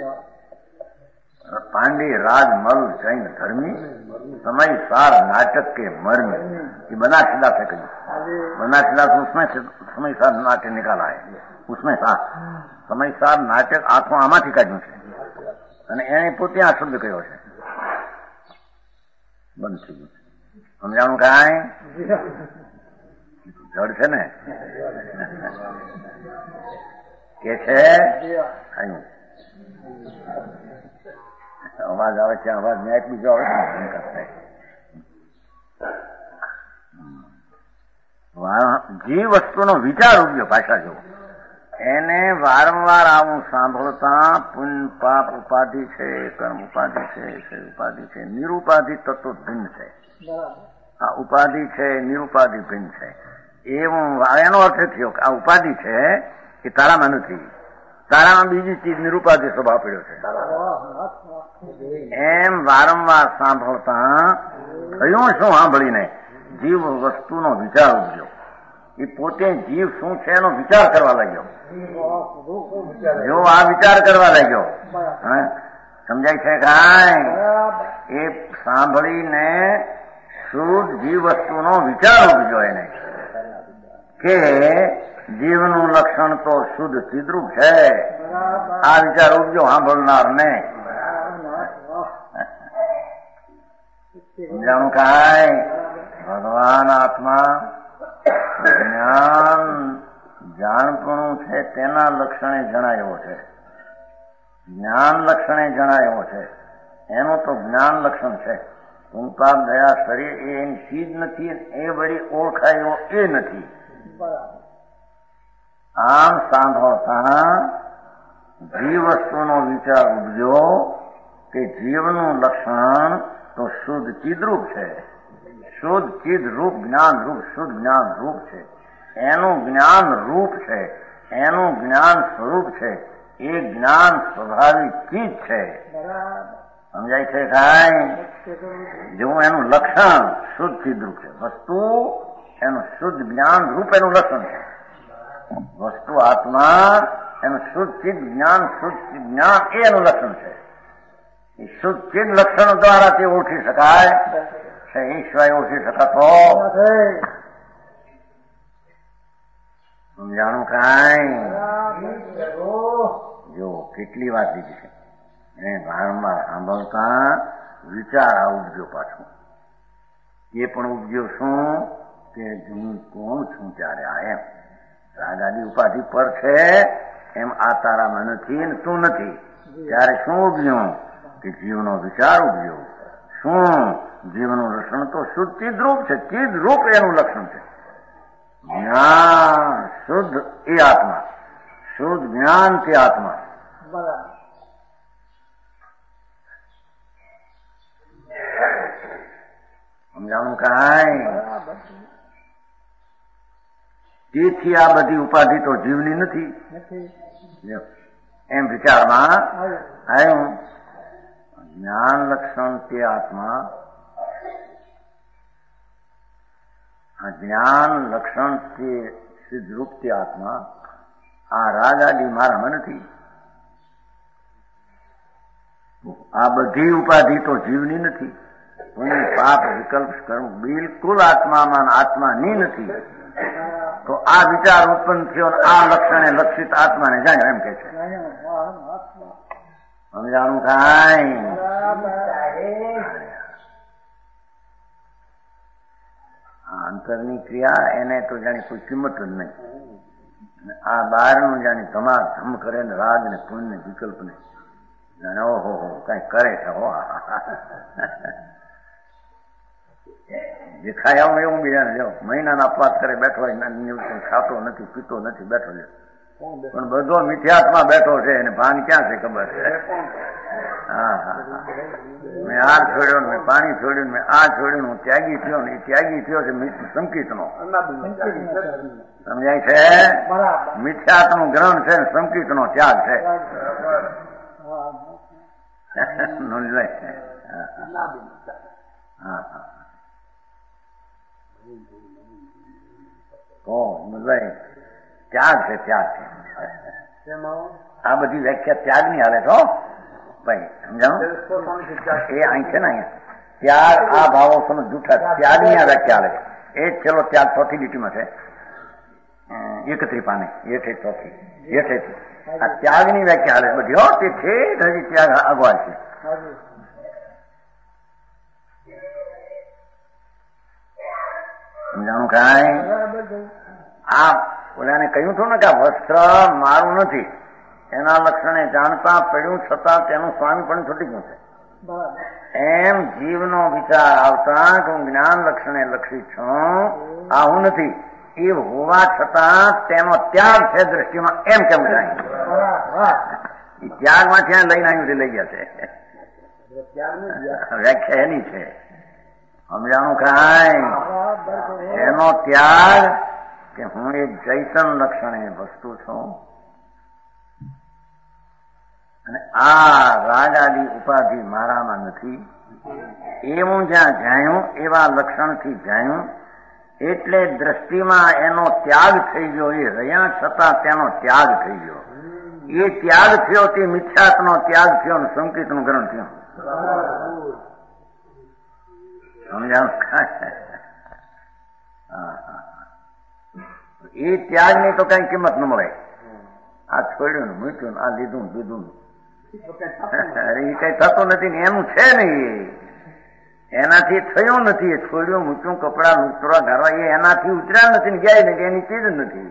पांडे राजमल जैन धर्मी समय सार नाटक के मर्म ये बनाशिला से कही. बनाशिला से उसमें से समय सार नाट्य निकाला है. उसमें सार समय सार नाटक आंखों आमाથી કાઢ્યું છે અને એને પોતે આ શબ્દ કહ્યો છે. બંધ થઈ ગયું. સમજાણું કાંઈ? જડ છે ને કે છે અવાજ આવે છે. અવાજ ન્યાય બીજો આવે છે. જે વસ્તુનો વિચાર ઉગ્યો ભાષા જેવો એને વારંવાર આવું સાંભળતા પુણ્ય પાપ ઉપાધિ છે, કર્મ ઉપાધિ છે, ઉપાધિ છે, નિરુપાધિ તત્વ ભિન્ન છે. આ ઉપાધિ છે, નિરુપાધિ ભિન્ન છે. એવું એનો અર્થ થયો કે આ ઉપાધિ છે એ તારામાં નથી, તારામાં બીજી ચીજ નિરૂપાધિ સ્વભાવ પડ્યો છે. એમ વારંવાર સાંભળતા થયું શું સાંભળીને જીવ વસ્તુનો વિચાર ઉપજ્યો. એ પોતે જીવ શું છે એનો વિચાર કરવા લાગ્યો. જો આ વિચાર કરવા લાગ્યો, સમજાય છે કાંઈ? એ સાંભળીને શુદ્ધ જીવ વસ્તુનો વિચાર ઉપજ્યો એને કે જીવનું લક્ષણ તો શુદ્ધ ચિદ્રૂપ છે. આ વિચાર ઉપજો સાંભળનાર ને. સમજાણું કાંઈ? ભગવાન આત્મા જ્ઞાન જાણપણું છે તેના લક્ષણે જણાયો છે. જ્ઞાન લક્ષણે જણાયો છે. એનું તો જ્ઞાન લક્ષણ છે. ઊંપાપ દયા શરીર એની ચીજ નથી, એ વળી ઓળખાયો એ નથી. આમ સાંભળતા જીવ વસ્તુનો વિચાર ઉપજ્યો કે જીવનું લક્ષણ તો શુદ્ધ ચિદરૂપ છે. શુદ્ધ ચિદ રૂપ જ્ઞાન રૂપ શુદ્ધ જ્ઞાન રૂપ છે. એનું જ્ઞાન રૂપ છે, એનું જ્ઞાન સ્વરૂપ છે. એ જ્ઞાન સ્વાભાવિક ચીજ છે. સમજાય છે કાંઈ? જો એનું લક્ષણ શુદ્ધ ચિદરૂપ છે. વસ્તુ એનું શુદ્ધ જ્ઞાન રૂપ એનું લક્ષણ છે. વસ્તુ આત્મા એનું શુદ્ધ ચિદ જ્ઞાન એ એનું લક્ષણ છે. એ શુદ્ધ ચિદ લક્ષણ દ્વારા તે ઓળખી શકાય છે. એ સિવાય ઓળખી શકાતો સમજાણું કાંઈ? જો કેટલી વાત લીધી છે એને વારંવાર સાંભળતા વિચાર આ ઉપજ્યો પાછું. એ પણ ઉપજ્યો શું કે હું કોણ છું ત્યારે આ એમ રાગાદી ઉપાધિ પર છે એમ આ તારામાં નથી ને તું નથી. ત્યારે શું ઉપજ્યું કે જીવનો વિચાર ઉપજ્યો. શું? જીવનું લક્ષણ તો શુદ્ધ ચિદરૂપ છે. ચિદરૂપ એનું લક્ષણ છે. જ્ઞાન શુદ્ધ એ આત્મા, શુદ્ધ જ્ઞાન તે આત્મા. સમજાણું કાંઈ? તેથી આ બધી ઉપાધિ તો જીવની નથી એમ વિચારમાં આવ્યું. જ્ઞાન લક્ષણ તે આત્મા, આ જ્ઞાન લક્ષણ તે સિદ્ધરૂપ તે આત્મા. આ રાગ આદિ મારામાં નથી. આ બધી ઉપાધિ તો જીવની નથી. પુણ્ય પાપ વિકલ્પ કર્મ બિલકુલ આત્મામાં આત્માની નથી. તો આ વિચાર ઉત્પન્ન થયો, આ લક્ષણે લક્ષિત આત્માને જાણ્યો એમ કે છે. સમજાણું કાંઈ? આ અંતરની ક્રિયા એને તો જાણી કોઈ કિંમત જ નહીં. આ બહારનું જાણી ધમાધમ કરે ને રાગ ને પુણ્ય ને વિકલ્પ ને જાણે ઓહો કઈ કરે છે. દેખાય આવું એવું બીજાને જો મહિનાના અપવાસ કરે બેઠો હોય, ખાતો નથી પીતો નથી બેઠો છે, પણ બધો મિથ્યાત્મા બેઠો છે એને ભાન ક્યાં છે ખબર છે? હા મેં આ છોડ્યો મેં પાણી છોડ્યું મેં આ છોડ્યું હું ત્યાગી થયો ને એ ત્યાગી થયો છે સંકિતનો. સમજાય છે? મિથ્યાત્મનું ગ્રહણ છે ને સંકિતનો ત્યાગ છે. ત્યાગ છે ત્યાગ છે. આ બધી વ્યાખ્યા ત્યાગ ની હાલે તો ભાઈ સમજાણું? એ અહીં છે ને અહીંયા ત્યાગ આ ભાવો સમજ જૂઠા ત્યાગ ની આ વ્યાખ્યા હાલે છે. એ જ ચલો ત્યાગ ચોથી લીટીમાં છે 31 પાને હેઠે ચોથી હેઠેથી આ ત્યાગ ની વ્યાખ્યા હાલે બધી. હો તે છે હજી ત્યાગ અગવાલ છે. સમજાણું કાંઈ? આ ઓલાને કહ્યું હતું ને કે આ વસ્ત્ર મારું નથી એના લક્ષણે જાણતા પડ્યું છતાં તેનું સ્વામી પણ છૂટી ગયું છે. એમ જીવનો વિચાર આવતા કે હું જ્ઞાન લક્ષણે લક્ષિત છું, આ હું નથી એ હોવા છતાં તેનો ત્યાગ છે દ્રષ્ટિમાં એમ કેમ જાય? એ ત્યાગમાં ત્યાં લઈને આવ્યું લઈ ગયા છે. વ્યાખ્યા એની છે. સમજાણું કાંઈ? એનો ત્યાગ કે હું એક ચૈતન લક્ષણે વસ્તુ છું અને આ રાગ આદિ ઉપાધિ મારામાં નથી એવું જ્યાં જાણ્યું એવા લક્ષણથી જાણ્યું એટલે દ્રષ્ટિમાં એનો ત્યાગ થઈ ગયો. એ રહ્યા છતાં તેનો ત્યાગ થઈ ગયો. એ ત્યાગ થયો તે મિથ્યાત્વનો ત્યાગ થયો અને સંકેતનું ગ્રહણ થયું. સમજાવું? એ ત્યાગની તો કઈ કિંમત ન મળે. આ છોડ્યું ને મૂક્યું આ લીધું લીધું અરે એ કઈ થતું નથી ને એનું છે નહીં. એનાથી થયું નથી. એ છોડ્યું મૂક્યું કપડા લૂંટવા ઘરવા એ એનાથી ઉતર્યા નથી ને ગયા નથી. એની ચીજ નથી.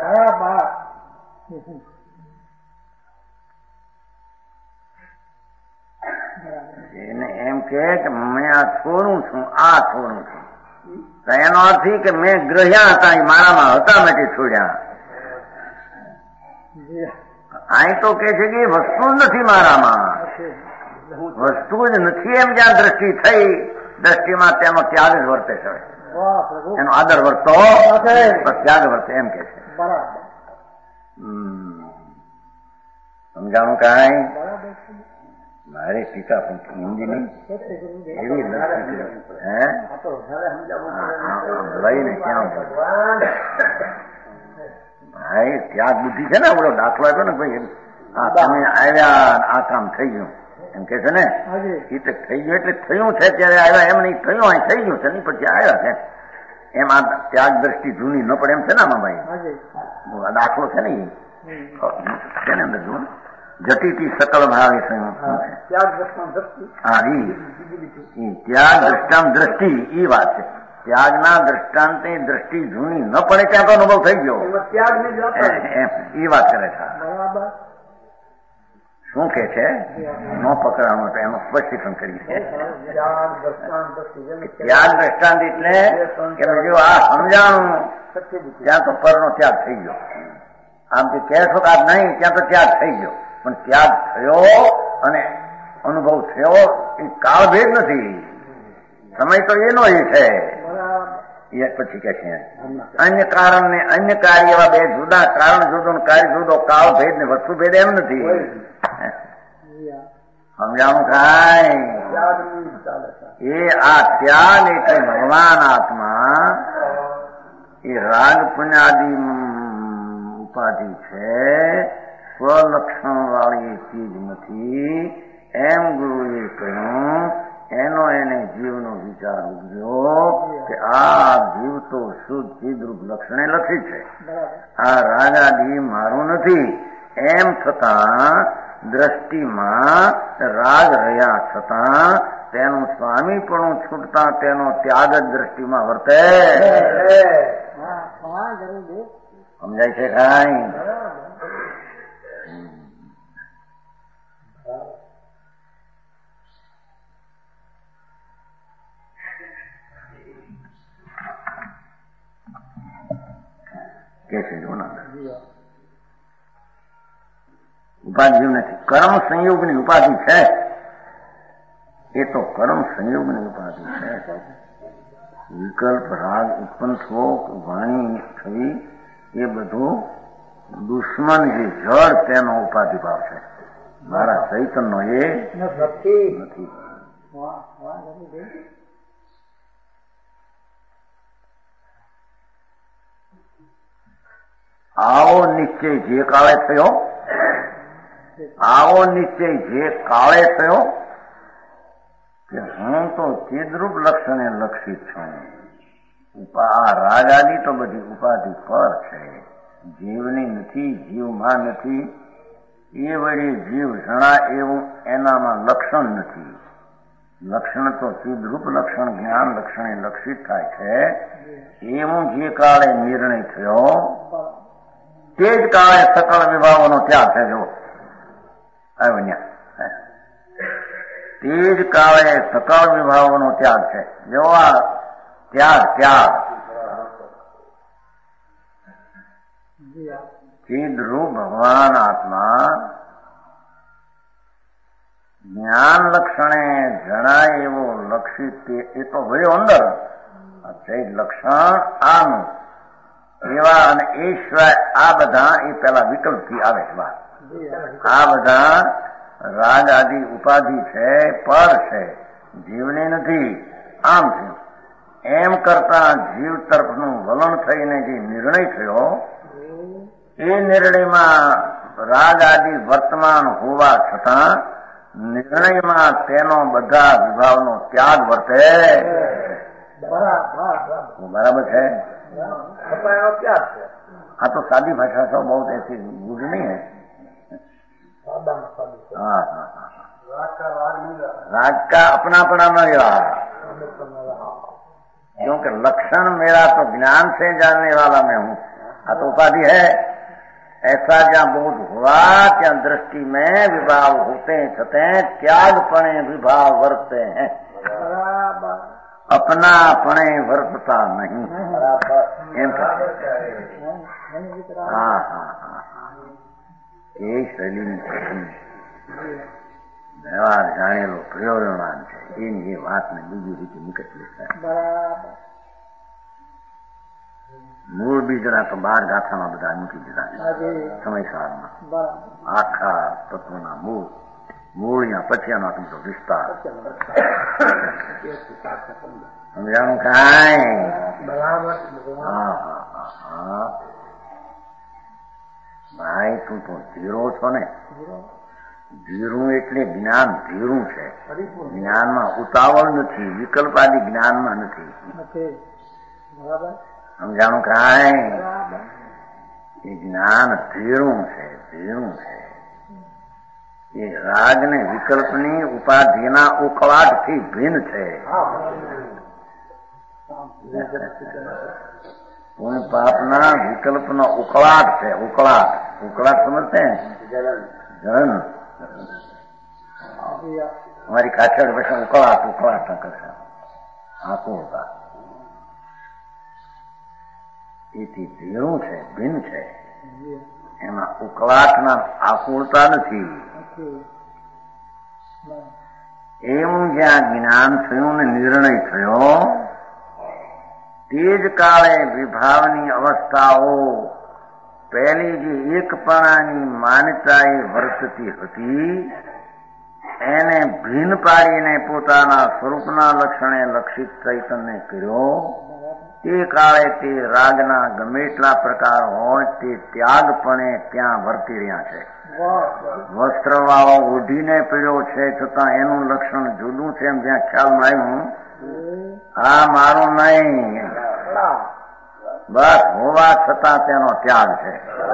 એને એમ કે મેં આ છોડું છું આ છોડું છું તો એનો અર્થ કે મેં ગ્રહ્યા હતા એ મારામાં હતા નથી છોડ્યા. અહીં તો કે છે કે વસ્તુ જ નથી મારામાં. વસ્તુ જ નથી એમ જ્યાં દ્રષ્ટિ થઈ દ્રષ્ટિમાં તેનો ત્યાગ જ વર્તે છે. એનો આદર વર્તો ત્યાગ વર્તે એમ કે છે. સમજાણું કાંઈ? મારે ટીકા પણ હિન્દી નહીં એવી લઈને ક્યાં ભાઈ ત્યાગ બુદ્ધિ છે ને બોલો દાખલો આપ્યો ને ભાઈ હા તમે આવ્યા આ કામ થઈ ગયું એમ કે છે ને એ તો થઈ ગયું એટલે થયું છે ત્યારે આવ્યા એમ નહીં થયું અહીં થઈ ગયું છે નહીં પછી આવ્યા છે એમ આ ત્યાગ દ્રષ્ટિ જૂની ન પડે એમ છે ને આમાં ભાઈ દાખલો છે ને એ છે ને અંદર જુઓ જટીથી સકળ ભાવે હા ત્યાગ દ્રષ્ટાંત દ્રષ્ટિ એ વાત છે. ત્યાગના દ્રષ્ટાંતે દ્રષ્ટિ જૂની ન પડે ત્યાં તો અનુભવ થઈ ગયો એ વાત કરે છે. શું કે છે ન પકડવાનું તો એનું સ્પષ્ટીકરણ કરી છે. ત્યાગ દ્રષ્ટાંત એટલે કે જો આ સમજાણું ત્યાં તો પરનો ત્યાગ થઈ ગયો. આમ કે કહેશો કે આ નહીં ત્યાં તો ત્યાગ થઈ ગયો પણ ત્યાગ થયો અને અનુભવ થયો એ કાળભેદ નથી. સમય તો એનો એ છે. પછી કે છે અન્ય કારણ ને અન્ય કાર્ય એવા બે જુદા કારણ જુદો કાર્ય જુદો કાળ ભેદ ને વસ્તુ ભેદ એમ નથી. સમજાવું કાંઈ? એ આ ત્યાગ એટલે ભગવાન આત્મા એ રાગ પુણ્યાદિ ઉપાધિ છે સ્વલક્ષણ વાળી ચીજ નથી એમ ગુરુએ કહ્યું. એનો એને જીવનો વિચાર ઉગ્યો કે આ જીવ તો શુદ્ધ ચિદરૂપ લક્ષણે લખી છે. આ રાગાદિ મારું નથી એમ છતાં દ્રષ્ટિમાં રાગ રહ્યા છતાં તેનું સ્વામીપણું છૂટતા તેનો ત્યાગ જ દ્રષ્ટિમાં વર્તે. સમજાય છે કાંઈ? કે છે ઉપાધિ નથી. કર્મ સંયોગની ઉપાધિ છે. એ તો કર્મ સંયોગની ઉપાધિ છે. વિકલ્પ રાગ ઉત્પન્ન થવો વાણી થવી એ બધું દુશ્મન જે જળ તેનો ઉપાધિ ભાવ છે. મારા ચૈતનનો એ નથી. આવો નિશ્ચય જે કાળે થયો આવો નિશ્ચય જે કાળે થયો કે હું તો ચિદરૂપ લક્ષણે લક્ષિત છું. આ રાગ આદિ તો બધી ઉપાધિ પર છે. જીવની નથી જીવમાં નથી. એ વળી જીવ જણા એવું એનામાં લક્ષણ નથી. લક્ષણ તો ચિદરૂપ લક્ષણ જ્ઞાન લક્ષણે લક્ષિત થાય છે. એવું જે કાળે નિર્ણય થયો તે જ કાળે સકળ વિભાવોનો ત્યાગ છે. જો આવ્યો તે જ કાળે સકળ વિભાવોનો ત્યાગ છે. જો આ ત્યાગ ત્યાગ ચિદરૂપ ભગવાન આત્મા જ્ઞાન લક્ષણે જણાય એવો લક્ષિત એ તો ભયો અંદર ચૈત લક્ષણ આનું એવા અને એ સિવાય આ બધા એ પેલા વિકલ્પથી આવે છે. આ બધા રાગ આદિ ઉપાધિ છે, પર છે, જીવની નથી. આમ થયું. એમ કરતા જીવ તરફનું વલણ થઈને જે નિર્ણય થયો એ નિર્ણયમાં રાગ આદિ વર્તમાન હોવા છતાં નિર્ણયમાં તેનો બધા વિભાવનો ત્યાગ વર્તે. બરાબર છે. આ તો સાદી ભાષા છો, બહુ ऐसी गुड नहीं है. हाँ हाँ हाँ, राग का अपना अपना न रहा, क्योंकि लक्षण मेरा तो ज्ञान से जानने वाला मैं हूँ. आ तो उपाधि है. ऐसा जहाँ बोध हुआ त्या दृष्टि में विभाव होते छते त्यागपणे विभाव वर्तते हैं. अपनापणे वर्तता नहीं. हाँ हाँ हाँ हाँ, એ શૈલીની પ્રથમ વ્યવહાર જાણેલો પ્રયોજનવાન છે. એની એ વાતને બીજી રીતે નીકળી છે. મૂળ બીજના તો 12 ગાથામાં બધા મૂકી દીધા છે સમયસારમાં. આખા તત્વના મૂળ યા પછીનો તો વિસ્તાર સમજાણું કાંઈ? હા હા હા હા. ભાઈ તું તો ધીરો છો ને. ધીરું એટલે જ્ઞાન ધીરું છે. જ્ઞાનમાં ઉતાવળ નથી, વિકલ્પ આદિ જ્ઞાનમાં નથી. સમજાણું કાંઈ? એ જ્ઞાન ધીરું છે, ધીરું છે. એ રાગ ને વિકલ્પની ઉપાધિના ઉકળાટથી ભિન્ન છે. पुण्य पापना विकल्प न उकड़ाट है. उकड़ाट उकड़ाट समझते हैं? जलन. हमारी काठियावाड़ी भाषा उकड़ाट उकड़ाट न करता आकुलता. એથી ધીરું છે, ભિન્ન છે. એમાં ઉકળાટના આકુળતા નથી. એવું જ્યાં જ્ઞાન થયું ને નિર્ણય થયો તે જ કાળે વિભાવની અવસ્થાઓ પહેલી જે એકપણાની માન્યતાએ વર્તતી હતી એને ભિન્ન પાડીને પોતાના સ્વરૂપના લક્ષણે લક્ષિત ચૈતન્ય કર્યો. તે કાળે તે રાગના ગમે એટલા પ્રકાર હોય તે ત્યાગપણે ત્યાં વર્તી રહ્યા છે. વસ્ત્રવાળો ઓઢીને પીડ્યો છે છતાં એનું લક્ષણ જુદું છે એમ જ્યાં ખ્યાલમાં આવ્યું આ મારું નહીં, બસ હોવા છતાં તેનો ત્યાગ છે.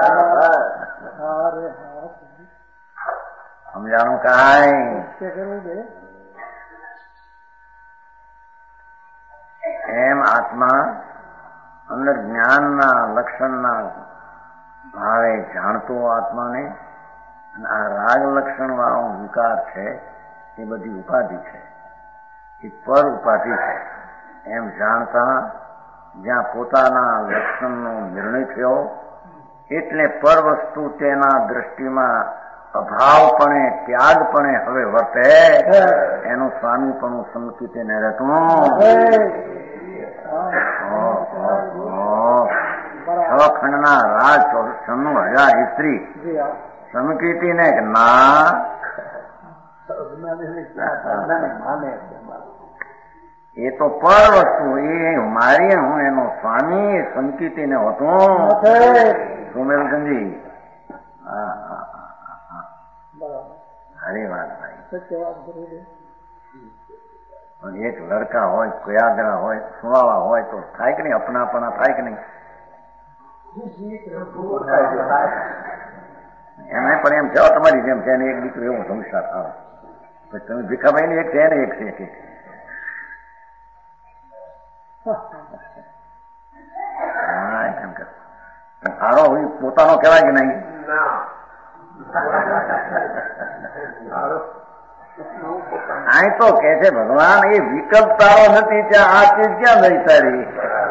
સમજાણું કાંઈ? એમ આત્મા અંદર જ્ઞાનના લક્ષણના ભાવે જાણતો આત્માને આ રાગ લક્ષણ વાળો વિકાર છે એ બધી ઉપાધિ છે, એ પર ઉપાધિ છે એમ જાણતા જ્યાં પોતાના લક્ષણનો નિર્ણય થયો એટલે પર વસ્તુ તેના દૃષ્ટિમાં અભાવપણે ત્યાગપણે હવે વર્તે એનું સ્વામીપણું સંકિતને રહેતું. 6 ખંડના રાજ 94,000 સ્ત્રી સંકિતિને ના એ તો પર વસ્તુ એ મારી હું એનો સ્વામી સંકિતિને હોતું. સુમેલગંજી હા હા હા સારી વાત ભાઈ. એક લડકા હોય કોયાગ્રા હોય સુવાળા હોય તો થાય કે નહીં? અપનાપણા થાય કે નહીં? એમને પણ એમ કહેવા તમારી જેમ છે ને એક દીકરો એવો સંસાર આવે પછી તમે ભીખાભાઈ ને એક છે ને એક છે સારો હોય પોતાનો કહેવાય કે નહીં? અહીં તો કે છે ભગવાન એ વિકલ્પ તારો નથી ત્યાં આ ચીજ ક્યાં નહીં તારી?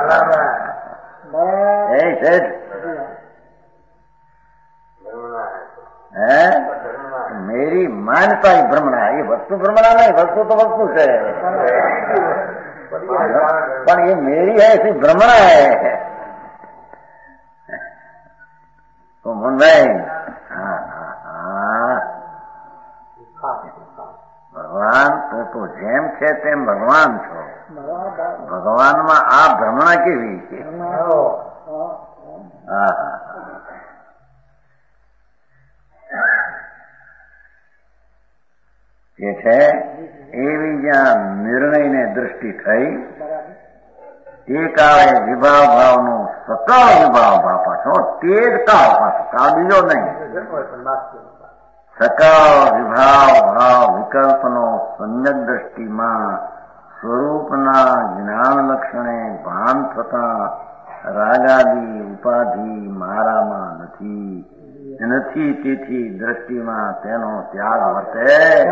मेरी मान्यता ही भ्रमणा. ये वस्तु भ्रमणा नहीं, वस्तु तो वस्तु है पर ये मेरी है ऐसी भ्रमणा है. तो मन भाई हाँ हाँ हाँ તો જેમ છે તેમ ભગવાન છો. ભગવાનમાં આ ભ્રમણા કેવી છે? કે છે એવી જ્યાં નિર્ણયને દૃષ્ટિ થઈ તે કાળે વિભાવ ભાવનો સકાળ વિભાવ ભાવ પાછો તે જ કાળ પાછો કાળ બીજો નહીં. સકાળ વિભાવ ભાવ વિકલ્પનો સમ્યક દ્રષ્ટિમાં સ્વરૂપના જ્ઞાન લક્ષણે ભાન થતા રાગાદી ઉપાધિ મારામાં નથી. તેથી દ્રષ્ટિમાં તેનો ત્યાગ વર્તે.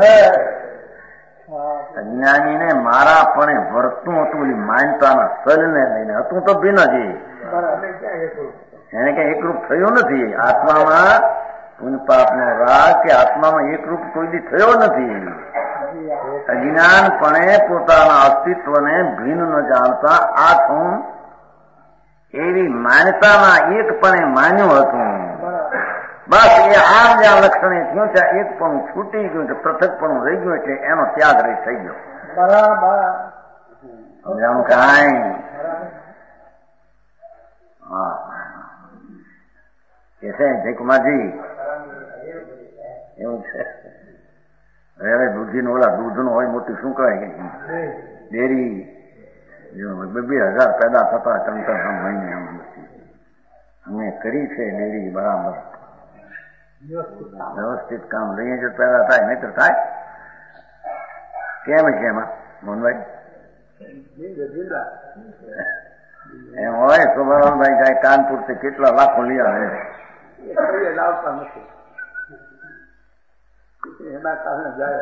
અજ્ઞાનીને મારા પણ વર્તું હતું માનતાના સલને લઈને હતું તો ભિન્ન છે. એને કઈ એકરૂપ થયો નથી આત્મામાં. પુણ્ય પાપનો રાગ કે આત્મામાં એકરૂપ કોઈ દી થયો નથી. અજ્ઞાનપણે પોતાના અસ્તિત્વને ભિન્ન ન જાણતા આ છું એવી માન્યતામાં એકપણે માન્યું હતું. બસ એ આમ જ્યાં લક્ષણે થયું છે એક પણ છૂટી ગયું છે, પૃથક પણ રહી ગયું એટલે એનો ત્યાગ રહી થઈ ગયો. સમજાણું કાંઈ? હા કે છે જયકુમારજી એવું છે. હવે દૂધી નો ઓલા દૂધ નું હોય મોટી શું કહેવાય ડેરી 2000 પેદા થતા 3 મહિને અમે કરી છે ડેરી બરાબર વ્યવસ્થિત કામ લઈએ જો પેદા થાય નહીં તો થાય કેમ છે એમાં મોહનભાઈ? એમ હોય સુભાનભાઈ કાંઈ કાનપુર થી કેટલા લાખો લઈ આવે લાવતા નથી. એના કારણે જાય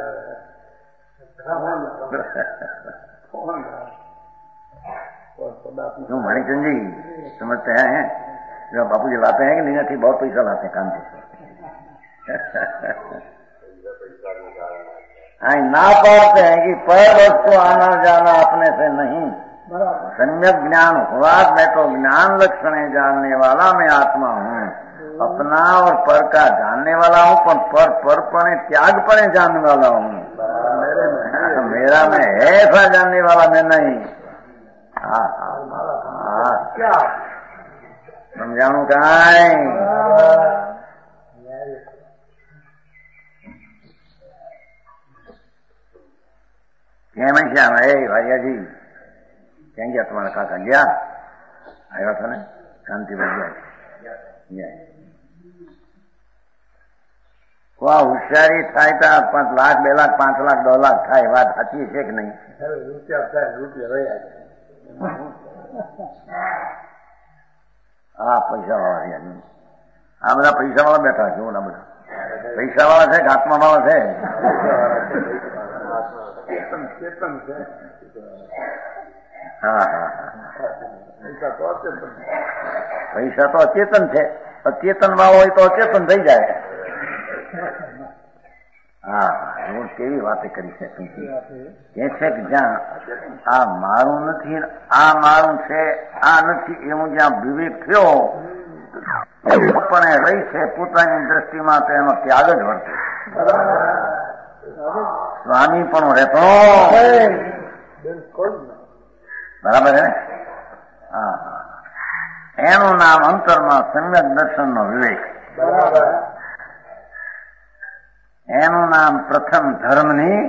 मणिचंद जी समझते हैं जो बापू जी लाते हैं कि नहीं थी बहुत पैसा लाते हैं कानपुर से. ना पाते हैं कि पर वस्तु आना जाना अपने से नहीं. सम्यक ज्ञान हुआ मैं तो ज्ञान लक्षणे जानने वाला मैं आत्मा हूँ. अपना और पर का जानने वाला हूँ पर परपणे त्यागपणे जानने वाला हूँ. मेरा में है ऐसा जानने वाला मैं नहीं. समझाणु कांई? કેમ છે આમાં? એ ભાઈયાજી ક્યાં ગયા તમારા કાકા? ગયા આવ્યા હતા ને કાંતિભાઈ ગયા. હોશિયારી થાય તો 5 લાખ 2 લાખ 5 લાખ 10 લાખ થાય. વાત સાચી છે કે નહીં? રૂપિયા થાય રૂપિયા રહ્યા છે. હા પૈસા વાળા છે. આ બધા પૈસા વાળા બેઠા છે. ઓલા બધા પૈસા વાળા છે કે આત્મા વાળા છે? હા હા પૈસા તો અચેતન છે. અચેતન વાળો હોય તો અચેતન થઈ જાય. હા હું કેવી વાતે કરી છે કે છે કે જ્યાં આ મારું નથી આ મારું છે આ નથી એવું જ્યાં વિવેક થયો પણ રહી છે પોતાની દ્રષ્ટિમાં તો એનો ત્યાગ જ વર્તે. સ્વામી પણ રહેતો બરાબર હે. હા એનું નામ અંતરમાં સમ્યક દર્શન નો વિવેક. એનું નામ પ્રથમ ધર્મની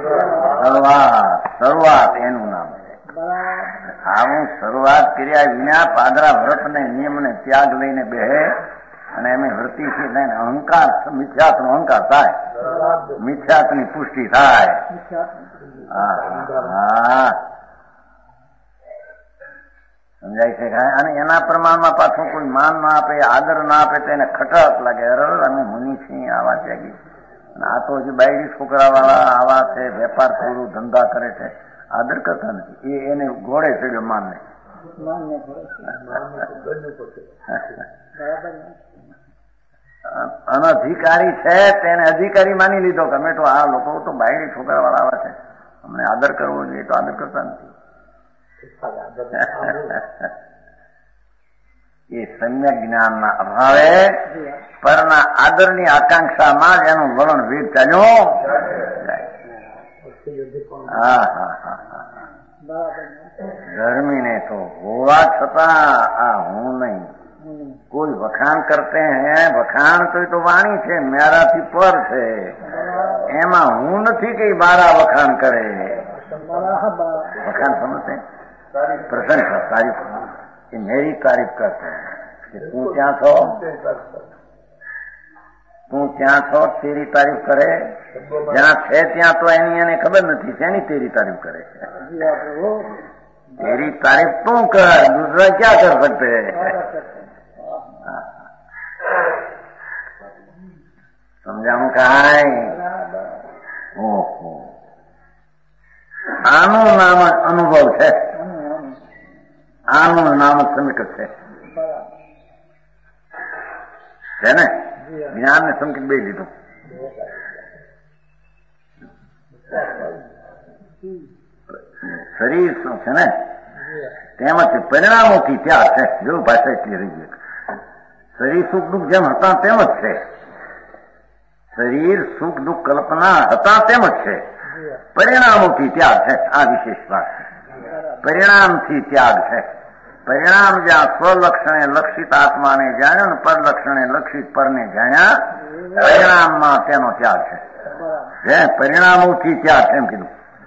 શરૂઆત એનું નામ છે. આવું શરૂઆત કર્યા વિના પાદરા વ્રત ને નિયમ ને ત્યાગ લઈને બેહે અને એમ વૃત્તિથી લઈને અહંકાર મિથ્યાત નો અહંકાર થાય, મિથ્યાત ની પુષ્ટિ થાય. સમજાય છે? અને એના પ્રમાણમાં પાછું કોઈ માન ના આપે આદર ના આપે તો એને ખટક લાગે. અમે મુનિ છીએ આવા ત્યાગી. આ તો હજી બાયડી છોકરા વાળા આવા છે, વેપાર પૂરું ધંધા કરે છે, આદર કરતા નથી. એને ઘોડે ચડ્યો માનને. અનધિકારી છે તેને અધિકારી માની લીધો કે અમે તો આ લોકો તો બાયડી છોકરા વાળા આવા છે, અમને આદર કરવો જોઈએ, તો આદર કરતા નથી. એ સમ્યક જ્ઞાનના અભાવે પરના આદરની આકાંક્ષામાં જ એનું વલણ વેગ ચાલ્યો જાય. હા હા હા હા धर्मी तो होवा छता आ हूं नहीं कोई वखाण करते हैं वखाण तो वाणी છે મ્યારાથી પર છે એમાં હું નથી કે બારા વખાણ કરે वखाण समझते प्रशंसा तारीफ ये मेरी तारीफ करते हैं कि तू क्या छो तेरी तारीफ करे જ્યાં છે ત્યાં તો એની એને ખબર નથી શેની તેરી તારીફ કરે છે तेरी तारीफ तू कर दूसरा क्या कर सकते हैं સમજાવું કાંઈ ઓહો આનું નામ અનુભવ છે આનું નામ સમીક છે ને જ્ઞાન ને સમીક બે લીધું શરીર શું છે ને તેમાંથી પરિણામોથી ત્યાગ છે જો ભાષા એટલી રહી ગઈ શરીર સુખ દુઃખ જેમ હતા તેમ જ છે શરીર સુખ દુઃખ કલ્પના હતા તેમ જ છે પરિણામોથી ત્યાગ છે આ વિશેષ વાત છે પરિણામથી ત્યાગ છે પરિણામ જ્યાં સ્વલક્ષણે લક્ષિત આત્માને જાણ્યો ને પરલક્ષણે લક્ષિત પરને જાણ્યા પરિણામમાં તેનો ત્યાગ છે જે પરિણામોથી ત્યાગ છે એમ કીધું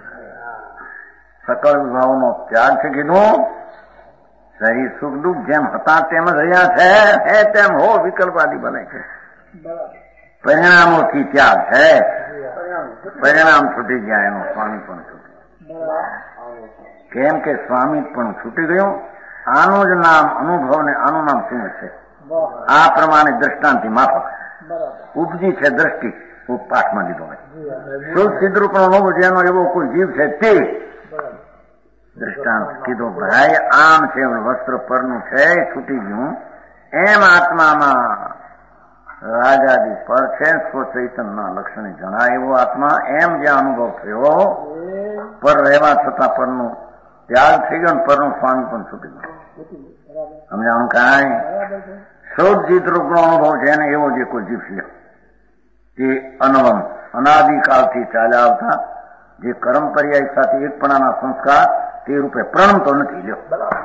સકળ વિભાવનો ત્યાગ છે કીધું શરીર સુખ દુઃખ જેમ હતા તેમ જ રહ્યા છે હે તેમ હો વિકલ્પાદી બને છે પરિણામોથી ત્યાગ છે પરિણામ છૂટી ગયા એનું સ્વામી પણ છૂટ્યું કેમ કે સ્વામી પણ છૂટી ગયું આનું જ નામ અનુભવ ને આનું નામ શું છે આ પ્રમાણે દ્રષ્ટાંતિ માફક ઉપજી છે દ્રષ્ટિ પાઠમાં લીધો શુદ્ધ સિદ્ધરૂપનો અનુભવ જેનો એવો કોઈ જીવ છે તે દ્રષ્ટાંત કીધું ભાઈ આમ છે વસ્ત્ર પરનું છે છૂટી ગયું એમ આત્મામાં રાજાદી પર છે સ્વચૈતનના લક્ષણે જણાય એવો આત્મા એમ જ્યાં અનુભવ થયો પર રહેવા છતાં પરનું ત્યાગ થઈ ગયો પરનું સ્વામી પણ છૂટી ગયું સમજાણું કાંઈ શુદ્ધ ચિત્તરૂપનો અનુભવ છે ને એવો જે કોઈ જીવ છે તે અનવમ અનાદિકાળથી ચાલ્યા આવતા જે કર્મ પર્યાય સાથે એકપણાના સંસ્કાર તે રૂપે પ્રણમતો નથી લ્યો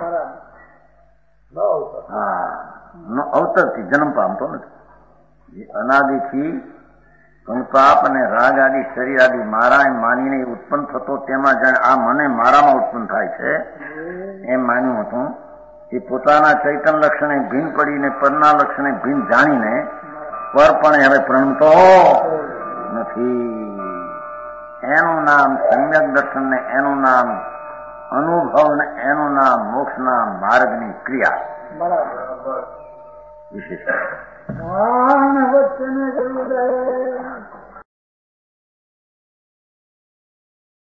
હા અવતરથી જન્મ પામતો નથી જે અનાદિથી કંપાપ અને રાગ આદિ શરીર આદિ મારા એમ માનીને ઉત્પન્ન થતો તેમાં જાણે આ મને મારામાં ઉત્પન્ન થાય છે એમ માન્યું હતું એ પોતાના ચૈતન લક્ષણે ભીન પડીને પરના લક્ષણે ભીન જાણીને પર પણ હવે પ્રણમતો નથી એનું નામ સમ્યક દર્શન ને એનું નામ અનુભવ ને એનું નામ મોક્ષના માર્ગની ક્રિયા વિશેષ